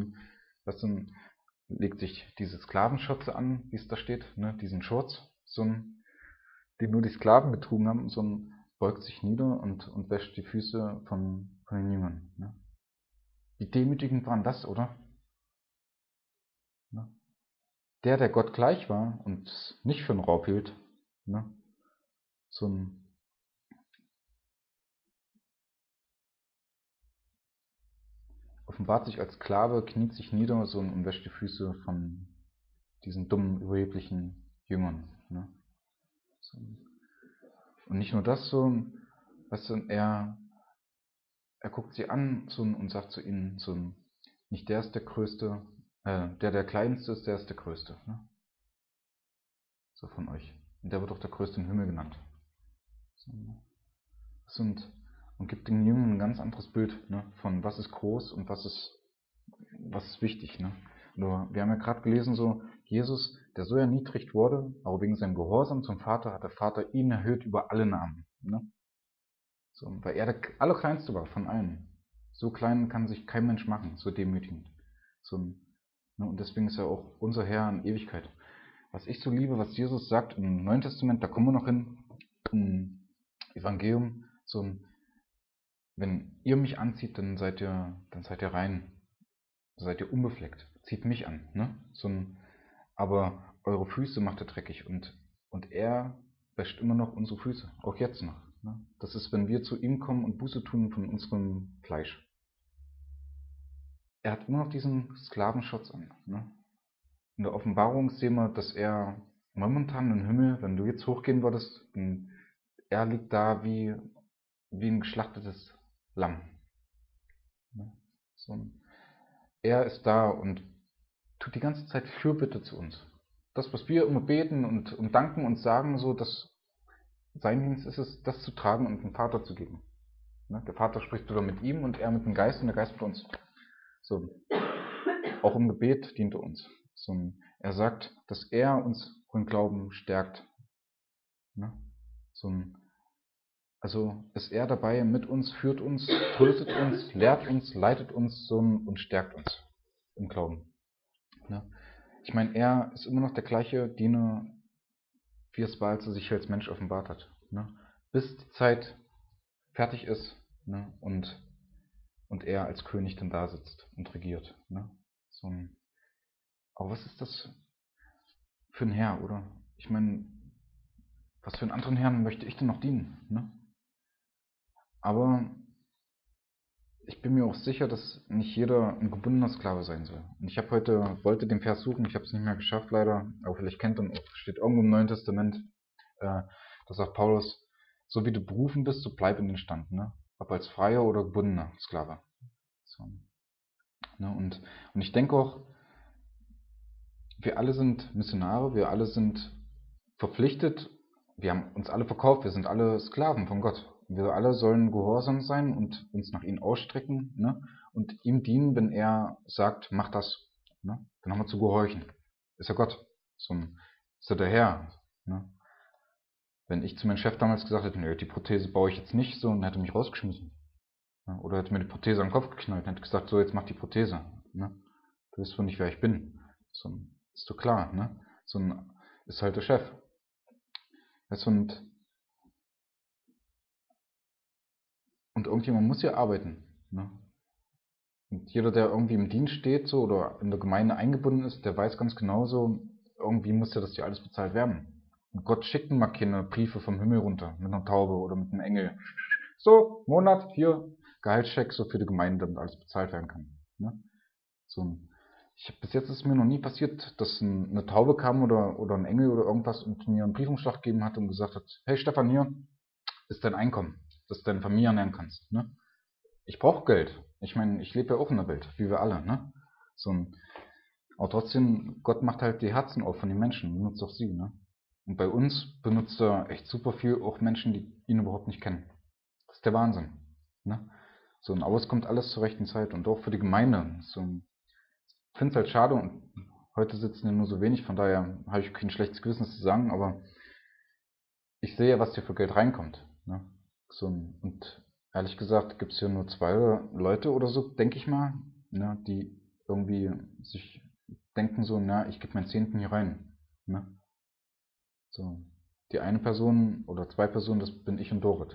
Legt sich diese Sklavenschürze an, wie es da steht, ne? Diesen Schurz, den nur die Sklaven getrunken haben, beugt sich nieder und wäscht die Füße von den Jüngern. Ne? Wie demütigend waren das, oder? Ne? Der Gott gleich war und nicht für einen Raub hielt, ne? Offenbart sich als Sklave, kniet sich nieder und wäscht die Füße von diesen dummen, überheblichen Jüngern. Ne? Und nicht nur das, weißt du, er guckt sie an und sagt zu ihnen, nicht der ist der Größte, der Kleinste ist, der ist der Größte. Ne? So von euch. Und der wird auch der Größte im Himmel genannt. Und gibt den Jüngern ein ganz anderes Bild, ne, von was ist groß und was ist wichtig. Ne? Nur, wir haben ja gerade gelesen, Jesus, der so erniedrigt wurde, aber wegen seinem Gehorsam zum Vater hat der Vater ihn erhöht über alle Namen. Ne? Weil er der Allerkleinste war von allen. So klein kann sich kein Mensch machen, so demütigend. Ne? Und deswegen ist er auch unser Herr in Ewigkeit. Was ich so liebe, was Jesus sagt im Neuen Testament, da kommen wir noch hin, im Evangelium, wenn ihr mich anzieht, dann seid ihr rein, seid ihr unbefleckt. Zieht mich an. Ne? aber eure Füße macht er dreckig und er wäscht immer noch unsere Füße, auch jetzt noch. Ne? Das ist, wenn wir zu ihm kommen und Buße tun von unserem Fleisch. Er hat immer noch diesen Sklavenschutz an. Ne? In der Offenbarung sehen wir, dass er momentan im Himmel, wenn du jetzt hochgehen würdest, er liegt da wie ein geschlachtetes Lamm. Ne? Er ist da und tut die ganze Zeit Fürbitte zu uns. Das, was wir immer beten und danken und sagen, so, dass sein Dienst ist es, das zu tragen und dem Vater zu geben. Ne? Der Vater spricht wieder mit ihm und er mit dem Geist und der Geist mit uns. So. Auch im Gebet dient er uns. So. Er sagt, dass er uns im Glauben stärkt. Ne? So. Also ist er dabei mit uns, führt uns, tröstet uns, lehrt uns, leitet uns so und stärkt uns im Glauben. Ne? Ich meine, er ist immer noch der gleiche Diener, wie es war, als er sich als Mensch offenbart hat. Ne? Bis die Zeit fertig ist, ne? und er als König dann da sitzt und regiert. Ne? Aber was ist das für ein Herr, oder? Ich meine, was für einen anderen Herrn möchte ich denn noch dienen? Ne? Aber ich bin mir auch sicher, dass nicht jeder ein gebundener Sklave sein soll. Und ich habe wollte den Vers suchen, ich habe es nicht mehr geschafft leider, aber vielleicht kennt ihr ihn auch, steht irgendwo im Neuen Testament, da sagt Paulus, so wie du berufen bist, so bleib in den Stand, ne? Ob als freier oder gebundener Sklave. So, ne? Und ich denke auch, wir alle sind Missionare, wir alle sind verpflichtet, wir haben uns alle verkauft, wir sind alle Sklaven von Gott. Wir alle sollen gehorsam sein und uns nach ihm ausstrecken, ne? Und ihm dienen, wenn er sagt, mach das. Ne? Dann haben wir zu gehorchen. Ist ja Gott. Ist ja der Herr. Ne? Wenn ich zu meinem Chef damals gesagt hätte, nö, die Prothese baue ich jetzt nicht, so, dann hätte er mich rausgeschmissen. Ne? Oder hätte mir die Prothese am Kopf geknallt und hätte gesagt, so, jetzt mach die Prothese. Ne? Du weißt wohl nicht, wer ich bin. Ist doch klar. Ne? Ist halt der Chef. Und irgendjemand muss ja arbeiten. Ne? Und jeder, der irgendwie im Dienst steht so oder in der Gemeinde eingebunden ist, der weiß ganz genau so, irgendwie muss ja das hier alles bezahlt werden. Und Gott schickt mal keine Briefe vom Himmel runter mit einer Taube oder mit einem Engel. So, Monat, hier, Gehaltscheck, so für die Gemeinde, damit alles bezahlt werden kann. Ne? Bis jetzt ist es mir noch nie passiert, dass eine Taube kam oder ein Engel oder irgendwas und mir einen Briefumschlag gegeben hat und gesagt hat, hey Stefan, hier ist dein Einkommen, dass du deine Familie ernähren kannst. Ne? Ich brauche Geld. Ich meine, ich lebe ja auch in der Welt, wie wir alle. Ne? Aber trotzdem, Gott macht halt die Herzen auf von den Menschen, benutzt auch sie. Ne? Und bei uns benutzt er echt super viel auch Menschen, die ihn überhaupt nicht kennen. Das ist der Wahnsinn. Ne? Aber es kommt alles zur rechten Zeit und auch für die Gemeinde. Ich finde es halt schade und heute sitzen ja nur so wenig, von daher habe ich kein schlechtes Gewissen zu sagen, aber ich sehe ja, was hier für Geld reinkommt. Ne? Und ehrlich gesagt gibt es hier nur 2 Leute oder so, denke ich mal, ne, die irgendwie sich denken so, na, ich gebe meinen Zehnten hier rein. Ne? So. Die eine Person oder 2 Personen, das bin ich und Dorit.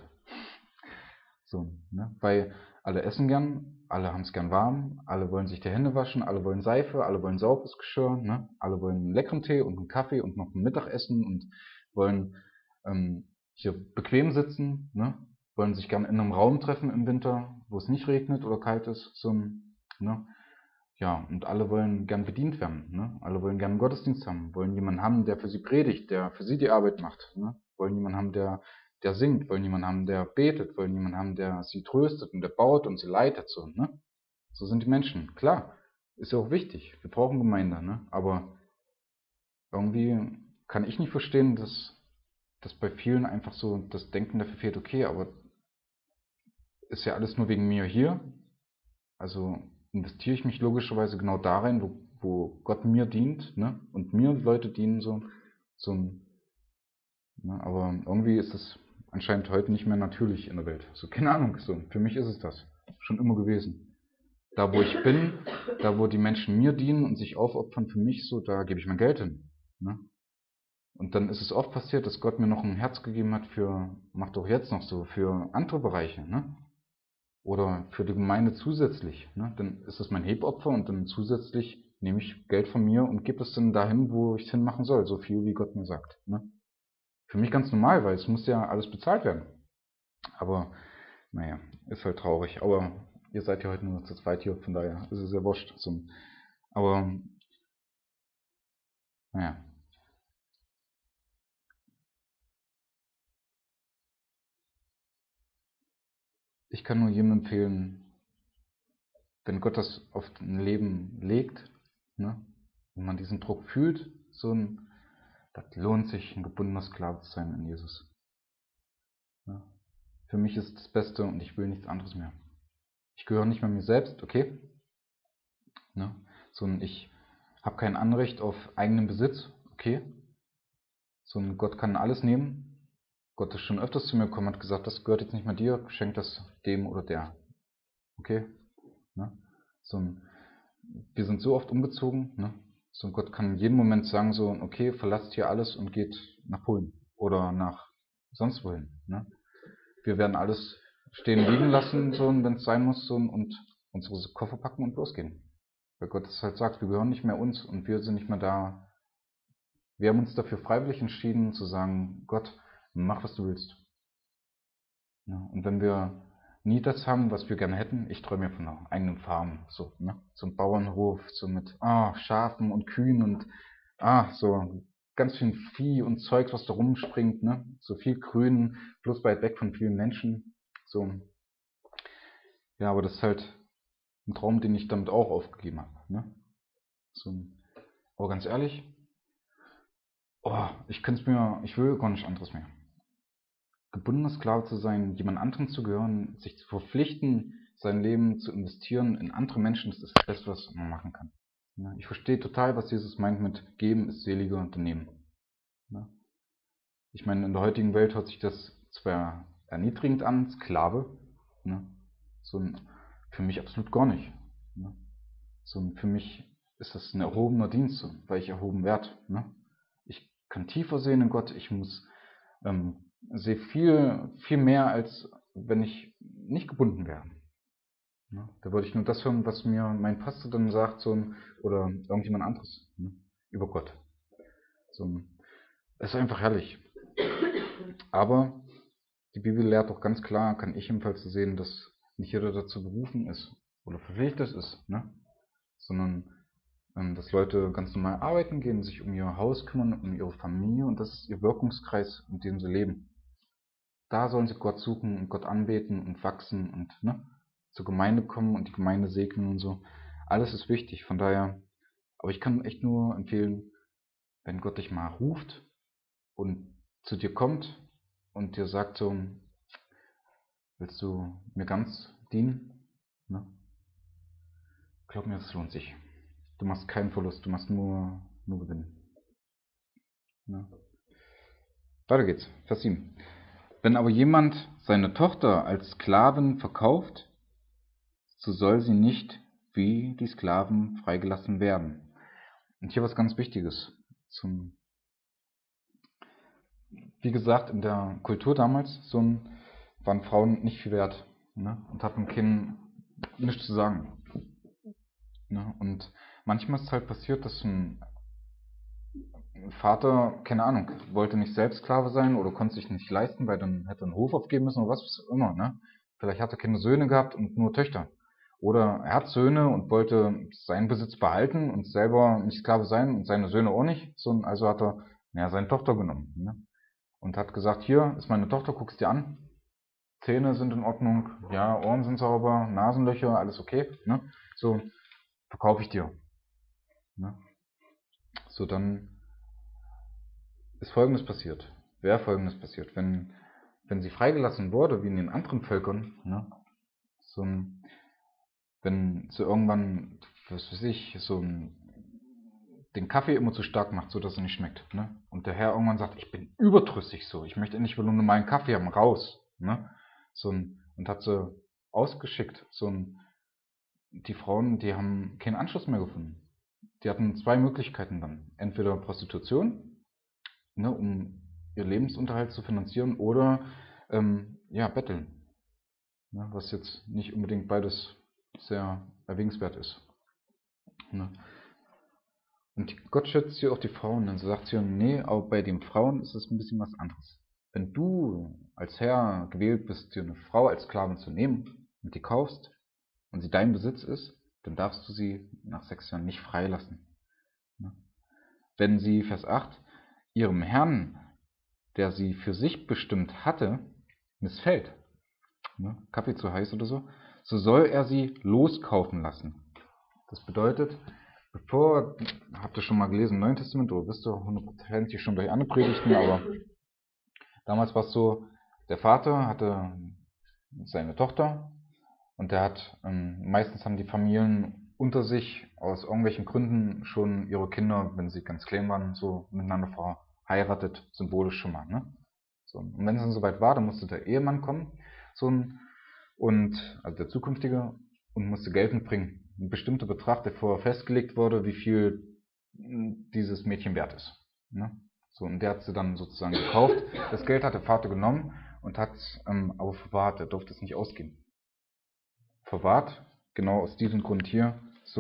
Ne? Weil alle essen gern, alle haben es gern warm, alle wollen sich die Hände waschen, alle wollen Seife, alle wollen sauberes Geschirr, ne? Alle wollen einen leckeren Tee und einen Kaffee und noch ein Mittagessen und wollen hier bequem sitzen, ne? Wollen sich gern in einem Raum treffen im Winter, wo es nicht regnet oder kalt ist. Ne? Ja, und alle wollen gern bedient werden. Ne? Alle wollen gern einen Gottesdienst haben, wollen jemanden haben, der für sie predigt, der für sie die Arbeit macht. Ne? Wollen jemanden haben, der singt, wollen jemanden haben, der betet, wollen jemanden haben, der sie tröstet und der baut und sie leitet. Ne? So sind die Menschen. Klar, ist ja auch wichtig. Wir brauchen Gemeinde. Ne? Aber irgendwie kann ich nicht verstehen, dass bei vielen einfach so das Denken dafür fehlt, okay, aber ist ja alles nur wegen mir hier. Also investiere ich mich logischerweise genau da rein, wo Gott mir dient, ne? Und mir Leute dienen ne? Aber irgendwie ist es anscheinend heute nicht mehr natürlich in der Welt. Keine Ahnung, für mich ist es das. Schon immer gewesen. Da wo ich bin, da wo die Menschen mir dienen und sich aufopfern für mich, da gebe ich mein Geld hin. Ne? Und dann ist es oft passiert, dass Gott mir noch ein Herz gegeben hat macht auch jetzt noch so, für andere Bereiche, ne? Oder für die Gemeinde zusätzlich. Ne? Dann ist es mein Hebopfer und dann zusätzlich nehme ich Geld von mir und gebe es dann dahin, wo ich es hinmachen soll, so viel wie Gott mir sagt. Ne? Für mich ganz normal, weil es muss ja alles bezahlt werden. Aber naja, ist halt traurig. Aber ihr seid ja heute nur zu zweit hier, von daher ist es ja wurscht. So. Aber naja, ich kann nur jedem empfehlen, wenn Gott das auf ein Leben legt, ne, und man diesen Druck fühlt, das lohnt sich, ein gebundener Sklave zu sein in Jesus. Ne. Für mich ist es das Beste und ich will nichts anderes mehr. Ich gehöre nicht mehr mir selbst, okay? Ne? Sondern ich habe kein Anrecht auf eigenen Besitz, okay? Sondern Gott kann alles nehmen. Gott ist schon öfters zu mir gekommen und hat gesagt, das gehört jetzt nicht mehr dir, schenk das dem oder der. Okay? Ne? Wir sind so oft umgezogen, ne? Gott kann in jedem Moment sagen, okay, verlasst hier alles und geht nach Polen oder nach sonst wohin. Ne? Wir werden alles stehen liegen lassen, wenn es sein muss, und unsere Koffer packen und losgehen. Weil Gott es halt sagt, wir gehören nicht mehr uns und wir sind nicht mehr da. Wir haben uns dafür freiwillig entschieden zu sagen, Gott, mach was du willst. Ja, und wenn wir nie das haben, was wir gerne hätten, ich träume ja von einer eigenen Farm, ne? So ein Bauernhof, so mit Schafen und Kühen und so ganz viel Vieh und Zeug, was da rumspringt, ne? So viel Grün, bloß weit weg von vielen Menschen. So, ja, aber das ist halt ein Traum, den ich damit auch aufgegeben habe, ne? Aber ganz ehrlich, ich will gar nicht anderes mehr. Gebundener Sklave zu sein, jemand anderem zu gehören, sich zu verpflichten, sein Leben zu investieren in andere Menschen, das ist das Beste, was man machen kann. Ich verstehe total, was Jesus meint mit geben ist seliger denn nehmen. Ich meine, in der heutigen Welt hört sich das zwar erniedrigend an, Sklave, für mich absolut gar nicht. Für mich ist das ein erhobener Dienst, weil ich erhoben werde. Ich kann tiefer sehen in Gott, ich sehe viel, viel mehr, als wenn ich nicht gebunden wäre. Da würde ich nur das hören, was mir mein Pastor dann sagt, oder irgendjemand anderes, über Gott. Es ist einfach herrlich. Aber die Bibel lehrt doch ganz klar, kann ich ebenfalls sehen, dass nicht jeder dazu berufen ist oder verpflichtet ist, sondern dass Leute ganz normal arbeiten gehen, sich um ihr Haus kümmern, um ihre Familie, und das ist ihr Wirkungskreis, in dem sie leben. Da sollen sie Gott suchen und Gott anbeten und wachsen und zur Gemeinde kommen und die Gemeinde segnen und so. Alles ist wichtig, von daher, aber ich kann echt nur empfehlen, wenn Gott dich mal ruft und zu dir kommt und dir sagt willst du mir ganz dienen? Glaub mir, das lohnt sich. Du machst keinen Verlust, du machst nur Gewinn. Weiter geht's, Vers 7. Wenn aber jemand seine Tochter als Sklavin verkauft, so soll sie nicht wie die Sklaven freigelassen werden. Und hier was ganz Wichtiges. Wie gesagt, in der Kultur damals waren Frauen nicht viel wert, und hatten nichts zu sagen. Und manchmal ist es halt passiert, dass ein Vater, keine Ahnung, wollte nicht selbst Sklave sein oder konnte sich nicht leisten, weil dann hätte er einen Hof aufgeben müssen oder was auch immer. Vielleicht hat er keine Söhne gehabt und nur Töchter. Oder er hat Söhne und wollte seinen Besitz behalten und selber nicht Sklave sein und seine Söhne auch nicht. Also hat er seine Tochter genommen. Und hat gesagt, hier ist meine Tochter, guck's dir an. Zähne sind in Ordnung, ja, Ohren sind sauber, Nasenlöcher, alles okay. So, verkaufe ich dir. Dann ist Folgendes passiert. Wäre Folgendes passiert. Wenn sie freigelassen wurde, wie in den anderen Völkern, wenn sie irgendwann, was weiß ich, den Kaffee immer zu stark macht, so dass er nicht schmeckt, und der Herr irgendwann sagt, ich bin überdrüssig ich möchte endlich nur meinen Kaffee haben, raus, und hat sie ausgeschickt, die Frauen, die haben keinen Anschluss mehr gefunden. Die hatten zwei Möglichkeiten dann. Entweder Prostitution, um ihr Lebensunterhalt zu finanzieren, oder betteln. Was jetzt nicht unbedingt beides sehr erwägenswert ist. Und Gott schützt hier auch die Frauen. Dann sagt sie, nee, aber bei den Frauen ist es ein bisschen was anderes. Wenn du als Herr gewählt bist, dir eine Frau als Sklavin zu nehmen und die kaufst und sie dein Besitz ist, dann darfst du sie nach 6 Jahren nicht freilassen. Wenn sie, Vers 8, ihrem Herrn, der sie für sich bestimmt hatte, missfällt, Kaffee zu heiß oder so, so soll er sie loskaufen lassen. Das bedeutet, habt ihr schon mal gelesen im Neuen Testament, oder bist du 100% schon durch andere Predigten, aber damals war es so, der Vater hatte seine Tochter und meistens haben die Familien unter sich aus irgendwelchen Gründen schon ihre Kinder, wenn sie ganz klein waren, so miteinander verheiratet, symbolisch schon mal. Ne? So, und wenn es dann soweit war, dann musste der Ehemann kommen, also der zukünftige, und musste Geld mitbringen. Ein bestimmter Betrag, der vorher festgelegt wurde, wie viel dieses Mädchen wert ist. Ne? So, und der hat sie dann sozusagen gekauft. Das Geld hat der Vater genommen und hat aber verwahrt. Er durfte es nicht ausgeben. Verwahrt, genau aus diesem Grund hier,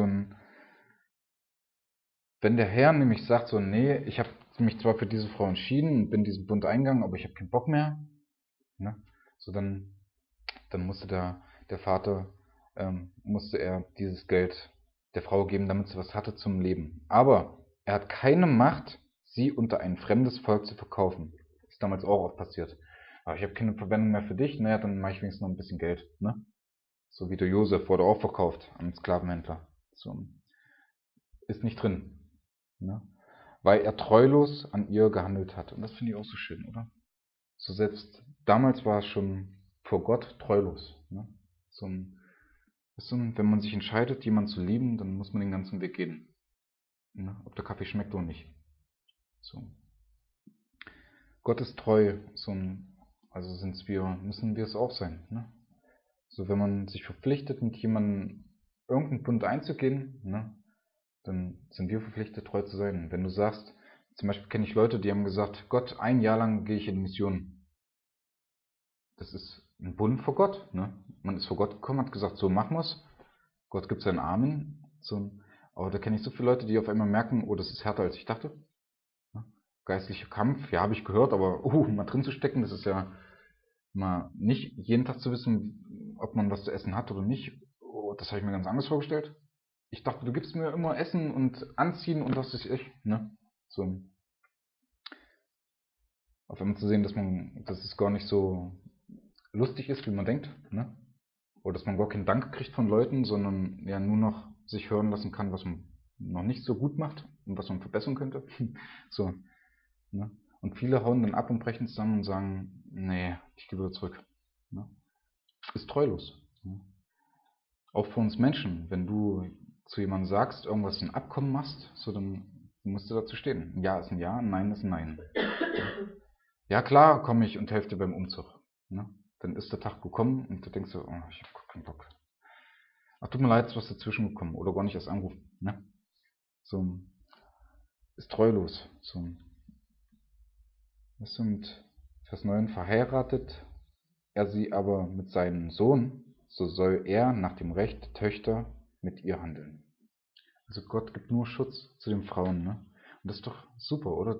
wenn der Herr nämlich sagt, so, nee, ich habe mich zwar für diese Frau entschieden und bin diesen Bund eingegangen, aber ich habe keinen Bock mehr, ne? So, dann musste der Vater, musste er dieses Geld der Frau geben, damit sie was hatte zum Leben. Aber er hat keine Macht, sie unter ein fremdes Volk zu verkaufen. Das ist damals auch oft passiert. Aber ich habe keine Verwendung mehr für dich, naja, dann mache ich wenigstens noch ein bisschen Geld, ne? So wie der Josef wurde auch verkauft an einen Sklavenhändler. So, ist nicht drin, ne? Weil er treulos an ihr gehandelt hat. Und das finde ich auch so schön, oder? So selbst damals war es schon vor Gott treulos, ne? Wenn man sich entscheidet, jemanden zu lieben, dann muss man den ganzen Weg gehen, ne? Ob der Kaffee schmeckt oder nicht. So. Gott ist treu, also müssen wir es auch sein, ne? So, wenn man sich verpflichtet, mit jemandem irgendeinen Bund einzugehen, ne, dann sind wir verpflichtet, treu zu sein. Wenn du sagst, zum Beispiel kenne ich Leute, die haben gesagt, Gott, 1 Jahr lang gehe ich in Mission. Das ist ein Bund vor Gott, ne? Man ist vor Gott gekommen, hat gesagt, so machen wir's. Gott gibt seinen Amen. Aber da kenne ich so viele Leute, die auf einmal merken, oh, das ist härter als ich dachte. Geistlicher Kampf, ja, habe ich gehört, aber mal drin zu stecken, das ist ja mal nicht jeden Tag zu wissen, ob man was zu essen hat oder nicht. Oh, das habe ich mir ganz anders vorgestellt. Ich dachte, du gibst mir immer Essen und Anziehen und das ist echt, ne? So. Auf einmal zu sehen, dass es gar nicht so lustig ist, wie man denkt, ne? Oder dass man gar keinen Dank kriegt von Leuten, sondern ja nur noch sich hören lassen kann, was man noch nicht so gut macht und was man verbessern könnte. So, ne? Und viele hauen dann ab und brechen zusammen und sagen, nee, ich gehe wieder zurück. Ne? Ist treulos. Ne? Auch für uns Menschen, wenn du zu jemandem sagst, irgendwas ein Abkommen machst, so dann musst du dazu stehen. Ein Ja ist ein Ja, ein Nein ist ein Nein. Ja klar, komme ich und helfe dir beim Umzug. Ne? Dann ist der Tag gekommen und du denkst so, oh, ich habe keinen Bock. Ach, tut mir leid, ist was dazwischen gekommen oder gar nicht erst anrufen. Ne? So, ist treulos. So, das sind Vers 9, verheiratet er sie aber mit seinem Sohn, so soll er nach dem Recht der Töchter mit ihr handeln. Also Gott gibt nur Schutz zu den Frauen, ne? Und das ist doch super, oder?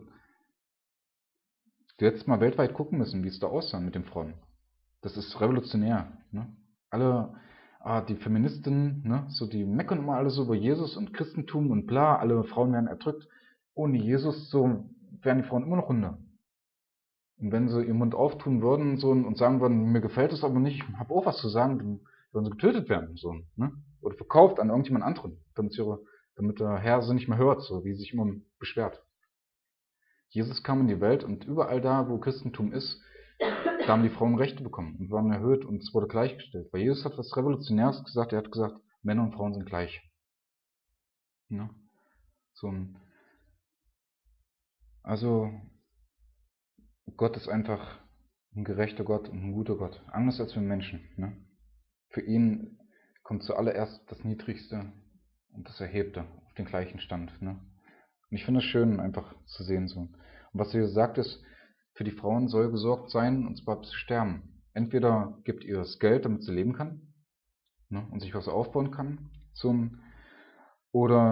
Du hättest mal weltweit gucken müssen, wie es da aussah mit den Frauen. Das ist revolutionär, ne? Die Feministinnen, ne? So, die meckern immer alle so über Jesus und Christentum und bla, alle Frauen werden erdrückt. Ohne Jesus, so, wären die Frauen immer noch Hunde. Und wenn sie ihren Mund auftun würden und sagen würden, mir gefällt es aber nicht, ich habe auch was zu sagen, dann würden sie getötet werden. So, ne? Oder verkauft an irgendjemand anderen, damit der Herr sie nicht mehr hört, so wie sie sich immer beschwert. Jesus kam in die Welt und überall da, wo Christentum ist, da haben die Frauen Rechte bekommen und waren erhöht und es wurde gleichgestellt. Weil Jesus hat was Revolutionäres gesagt, er hat gesagt, Männer und Frauen sind gleich. Ne? Also Gott ist einfach ein gerechter Gott und ein guter Gott. Anders als wir Menschen. Ne? Für ihn kommt zuallererst das Niedrigste und das Erhebte auf den gleichen Stand. Ne? Und ich finde es schön, einfach zu sehen. So. Und was er sagt ist, für die Frauen soll gesorgt sein, und zwar bis sie sterben. Entweder gibt ihr das Geld, damit sie leben kann, ne, und sich was aufbauen kann, oder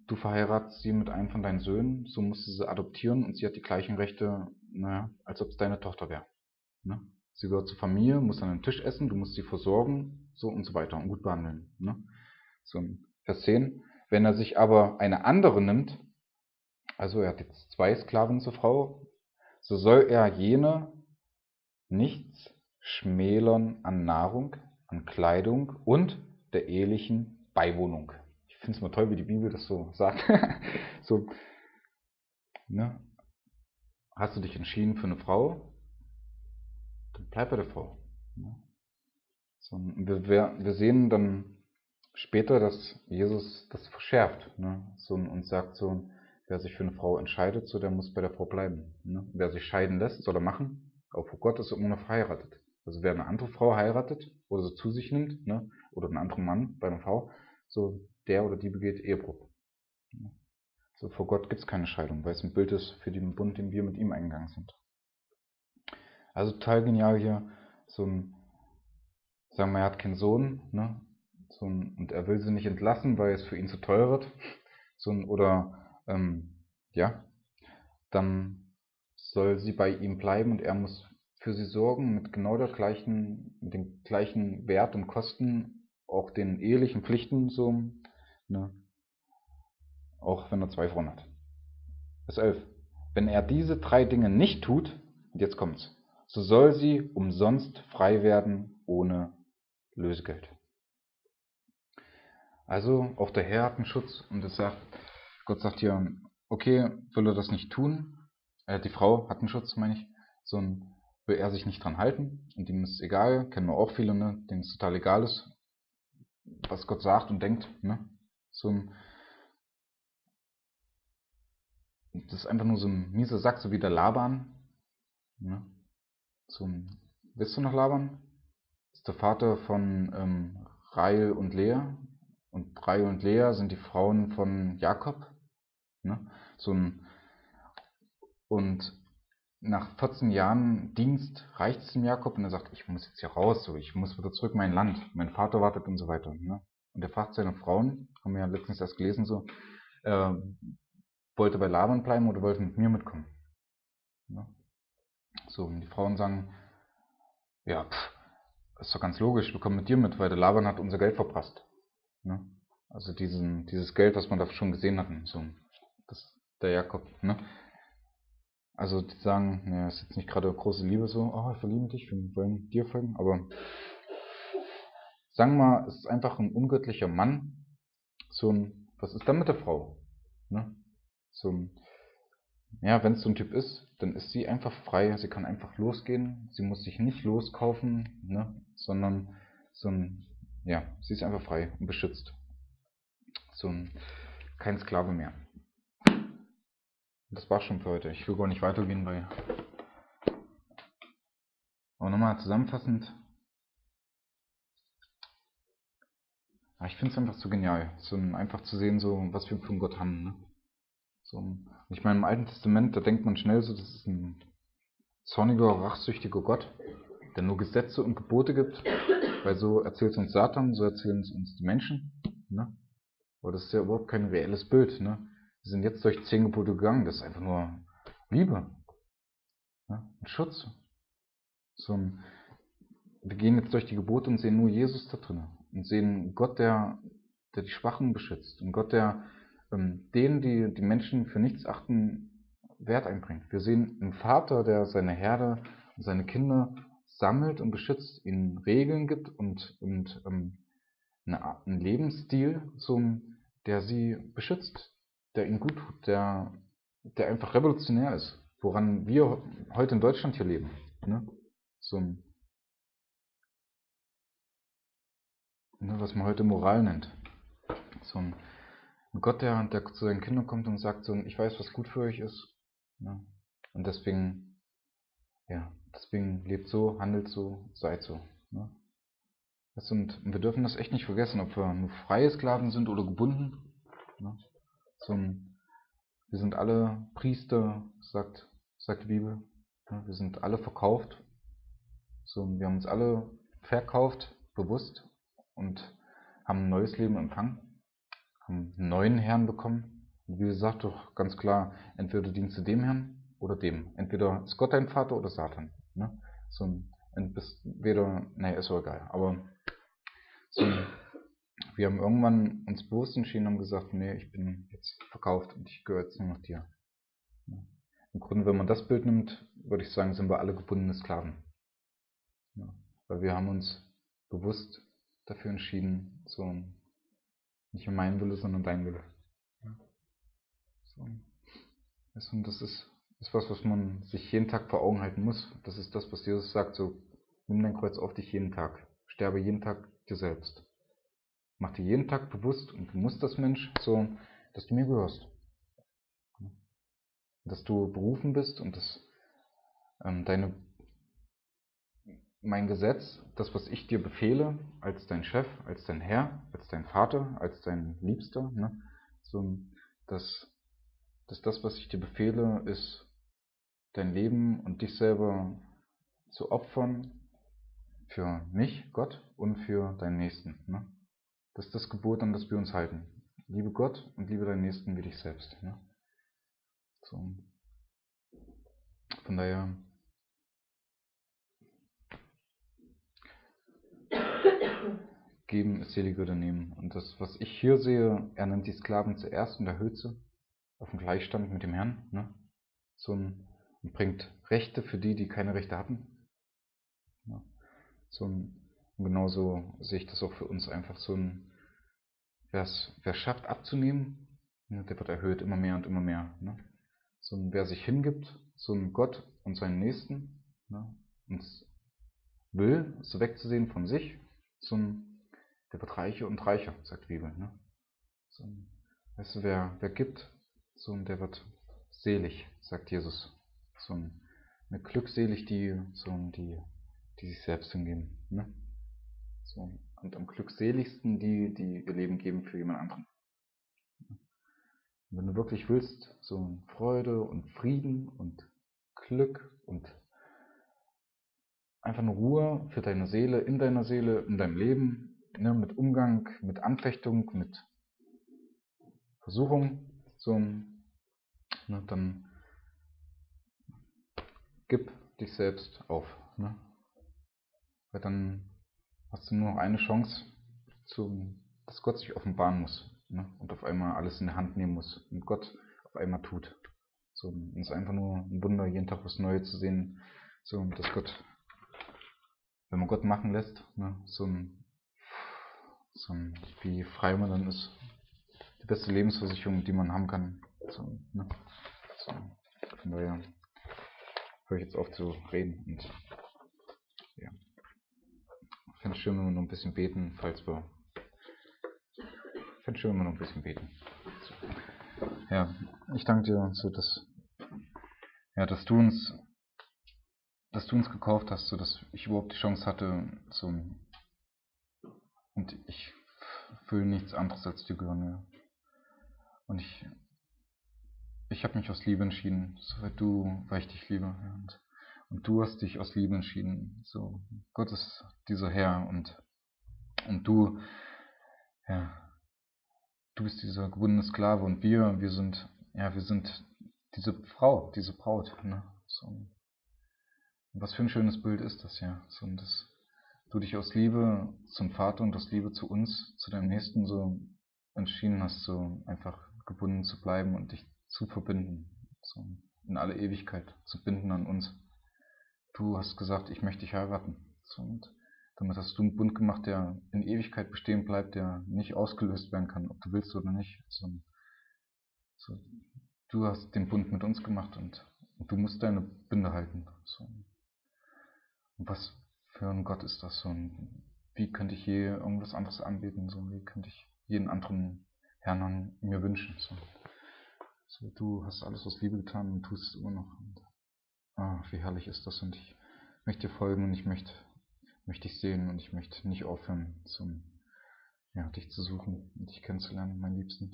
du verheiratest sie mit einem von deinen Söhnen, so musst du sie adoptieren und sie hat die gleichen Rechte, naja, als ob es deine Tochter wäre. Ne? Sie gehört zur Familie, muss an den Tisch essen, du musst sie versorgen, so und so weiter und gut behandeln. Ne? So ein Vers 10. Wenn er sich aber eine andere nimmt, also er hat jetzt 2 Sklaven zur Frau, so soll er jene nichts schmälern an Nahrung, an Kleidung und der ehelichen Beiwohnung. Ich finde es mal toll, wie die Bibel das so sagt. So, ne? Hast du dich entschieden für eine Frau, dann bleib bei der Frau. Ne? So, wir sehen dann später, dass Jesus das verschärft, ne? So, und sagt so, wer sich für eine Frau entscheidet, so, der muss bei der Frau bleiben. Ne? Wer sich scheiden lässt, soll er machen, aber vor Gott ist er immer noch verheiratet. Also wer eine andere Frau heiratet oder so zu sich nimmt, ne? Oder einen anderen Mann bei einer Frau, so der oder die begeht Ehebruch. Ne? So, vor Gott gibt es keine Scheidung, weil es ein Bild ist für den Bund, den wir mit ihm eingegangen sind. Also total genial hier, so ein, sagen wir, er hat keinen Sohn, ne? So ein, und er will sie nicht entlassen, weil es für ihn zu teuer wird. So ein, oder ja, dann soll sie bei ihm bleiben und er muss für sie sorgen mit genau mit dem gleichen Wert und Kosten, auch den ehelichen Pflichten, so, ne? Auch wenn er 2 Frauen hat. Vers 11. Wenn er diese 3 Dinge nicht tut, und jetzt kommt's, so soll sie umsonst frei werden ohne Lösegeld. Also auch der Herr hat einen Schutz und Gott sagt hier, okay, will er das nicht tun, die Frau hat einen Schutz, meine ich, so will er sich nicht dran halten und ihm ist es egal, kennen wir auch viele, ne, denen es total egal ist, was Gott sagt und denkt, ne, das ist einfach nur so ein mieser Sack, so wie der Laban, ne, wisst du noch Laban? Das ist der Vater von Rachel und Lea und Rachel und Lea sind die Frauen von Jakob, ne, und nach 14 Jahren Dienst reicht es dem Jakob und er sagt, ich muss jetzt hier raus, so, ich muss wieder zurück in mein Land, mein Vater wartet und so weiter. Ne? Und er fragt seine Frauen, haben wir ja letztens erst gelesen, so, wollte bei Laban bleiben oder wollte mit mir mitkommen. Ne? So, und die Frauen sagen, ja, ist doch ganz logisch, wir kommen mit dir mit, weil der Laban hat unser Geld verprasst. Ne? Also dieses Geld, was man da schon gesehen hatten, so, das der Jakob, ne? Also die sagen, naja, ist jetzt nicht gerade große Liebe so, oh, wir verlieben dich, wir wollen dir folgen, aber sagen wir mal, es ist einfach ein ungöttlicher Mann, was ist dann mit der Frau? Ne? Ja, wenn es so ein Typ ist, dann ist sie einfach frei, sie kann einfach losgehen, sie muss sich nicht loskaufen, ne? Sondern ja, sie ist einfach frei und beschützt. Kein Sklave mehr. Das war's schon für heute. Ich will gar nicht weitergehen, aber nochmal zusammenfassend. Ich finde es einfach so genial, einfach zu sehen, so was wir für einen Gott haben. Ne? Ich meine, im Alten Testament, da denkt man schnell so, das ist ein zorniger, rachsüchtiger Gott, der nur Gesetze und Gebote gibt, weil so erzählt es uns Satan, so erzählen es uns die Menschen. Ne? Aber das ist ja überhaupt kein reelles Bild. Ne? Wir sind jetzt durch 10 Gebote gegangen, das ist einfach nur Liebe, ne? Und Schutz. Wir gehen jetzt durch die Gebote und sehen nur Jesus da drin und sehen Gott, der die Schwachen beschützt und Gott, der denen, die Menschen für nichts achten, Wert einbringt. Wir sehen einen Vater, der seine Herde und seine Kinder sammelt und beschützt, ihnen Regeln gibt und einen Lebensstil, der sie beschützt, der ihnen gut tut, der einfach revolutionär ist, woran wir heute in Deutschland hier leben. Ne? Was man heute Moral nennt. So ein Gott, der zu seinen Kindern kommt und sagt, ich weiß, was gut für euch ist. Ne? Und deswegen lebt so, handelt so, seid so. Ne? Und wir dürfen das echt nicht vergessen, ob wir nur freie Sklaven sind oder gebunden. Ne? Wir sind alle Priester, sagt die Bibel. Ne? Wir sind alle verkauft. Wir haben uns alle verkauft, bewusst, und haben ein neues Leben empfangen, haben einen neuen Herrn bekommen, Die Bibel sagt doch ganz klar, entweder du dienst du dem Herrn oder dem. Entweder ist Gott dein Vater oder Satan. Ne? So ist auch egal. Aber so, wir haben irgendwann uns bewusst entschieden und haben gesagt, nee, ich bin jetzt verkauft und ich gehöre jetzt nur noch dir. Ja. Im Grunde, wenn man das Bild nimmt, würde ich sagen, sind wir alle gebundene Sklaven. Ja. Weil wir haben uns bewusst dafür entschieden, so nicht mein Wille, sondern dein Wille. Ja. So. Und das ist was man sich jeden Tag vor Augen halten muss. Das ist das, was Jesus sagt, so, nimm dein Kreuz auf dich jeden Tag. Sterbe jeden Tag dir selbst. Mach dir jeden Tag bewusst, und du musst das, Mensch, so, dass du mir gehörst. Dass du berufen bist und dass mein Gesetz, das, was ich dir befehle, als dein Chef, als dein Herr, als dein Vater, als dein Liebster, ne, so, dass das, was ich dir befehle, ist, dein Leben und dich selber zu opfern für mich, Gott, und für deinen Nächsten. Ne? Das ist das Gebot, an das wir uns halten. Liebe Gott und liebe deinen Nächsten wie dich selbst. Ne? So. Von daher geben ist selig oder nehmen. Und das, was ich hier sehe, er nennt die Sklaven zuerst und erhöht sie auf den Gleichstand mit dem Herrn. Ne? So und bringt Rechte für die, die keine Rechte hatten. Ja. So und genauso sehe ich das auch für uns einfach so ein, wer es schafft abzunehmen, ja, der wird erhöht immer mehr und immer mehr. Ne? So ein, wer sich hingibt, so ein Gott und seinen Nächsten, ne? Und will, so wegzusehen von sich, so ein, der wird reicher und reicher, sagt die Bibel. Ne? So ein, weißt du, wer gibt, so ein, der wird selig, sagt Jesus. So ein, glückselig die sich selbst hingeben. Ne? So, und am glückseligsten die ihr Leben geben für jemand anderen. Und wenn du wirklich willst, so Freude und Frieden und Glück und einfach eine Ruhe für deine Seele, in deinem Leben, ne, mit Umgang, mit Anfechtung, mit Versuchung, so, ne, dann gib dich selbst auf. Ne? Weil dann hast du nur noch eine Chance, dass Gott sich offenbaren muss, ne? Und auf einmal alles in die Hand nehmen muss und Gott auf einmal tut. So, und es ist einfach nur ein Wunder, jeden Tag was Neues zu sehen, so, dass Gott, wenn man Gott machen lässt, ne, wie frei man dann ist, die beste Lebensversicherung, die man haben kann. So, ne? So, von daher höre ich jetzt auf zu reden und ja, ich fände es schön, wenn wir noch ein bisschen beten, Ja, ich danke dir, so dass du uns gekauft hast, so dass ich überhaupt die Chance hatte, so, und ich will nichts anderes als dir gehören. Ja. Und ich habe mich aus Liebe entschieden, so weil ich dich liebe. Ja. Und du hast dich aus Liebe entschieden. So, Gott ist dieser Herr und du, ja, du bist dieser gebundene Sklave und wir sind diese Frau, diese Braut. Ne? So, und was für ein schönes Bild ist das ja. So, dass du dich aus Liebe zum Vater und aus Liebe zu uns, zu deinem Nächsten so entschieden hast, so einfach gebunden zu bleiben und dich zu verbinden, so in alle Ewigkeit zu binden an uns. Du hast gesagt, ich möchte dich heiraten. So, und damit hast du einen Bund gemacht, der in Ewigkeit bestehen bleibt, der nicht ausgelöst werden kann, ob du willst oder nicht. So, du hast den Bund mit uns gemacht und du musst deine Binde halten. So. Und was für ein Gott ist das? So, und wie könnte ich je irgendwas anderes anbieten? So, wie könnte ich jeden anderen Herrn mir wünschen? So, du hast alles aus Liebe getan und tust es immer noch. Und, wie herrlich ist das? Und ich möchte dir folgen und ich möchte dich sehen und ich möchte nicht aufhören, dich zu suchen und dich kennenzulernen, mein Liebsten.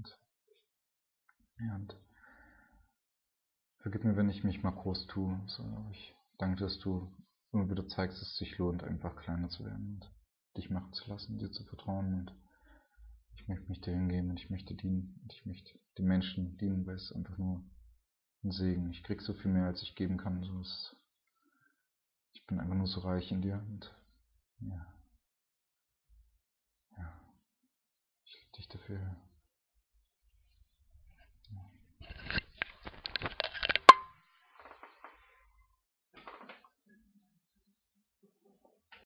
Und vergib mir, wenn ich mich mal groß tue. So, ich danke, dass du immer wieder zeigst, dass es sich lohnt, einfach kleiner zu werden und dich machen zu lassen, dir zu vertrauen. Und Ich möchte mich dir hingeben und ich möchte dienen und ich möchte den Menschen dienen, weil es einfach nur ein Segen. Ich krieg so viel mehr, als ich geben kann. Ich bin einfach nur so reich in dir und ja, ja, ich liebe dich dafür.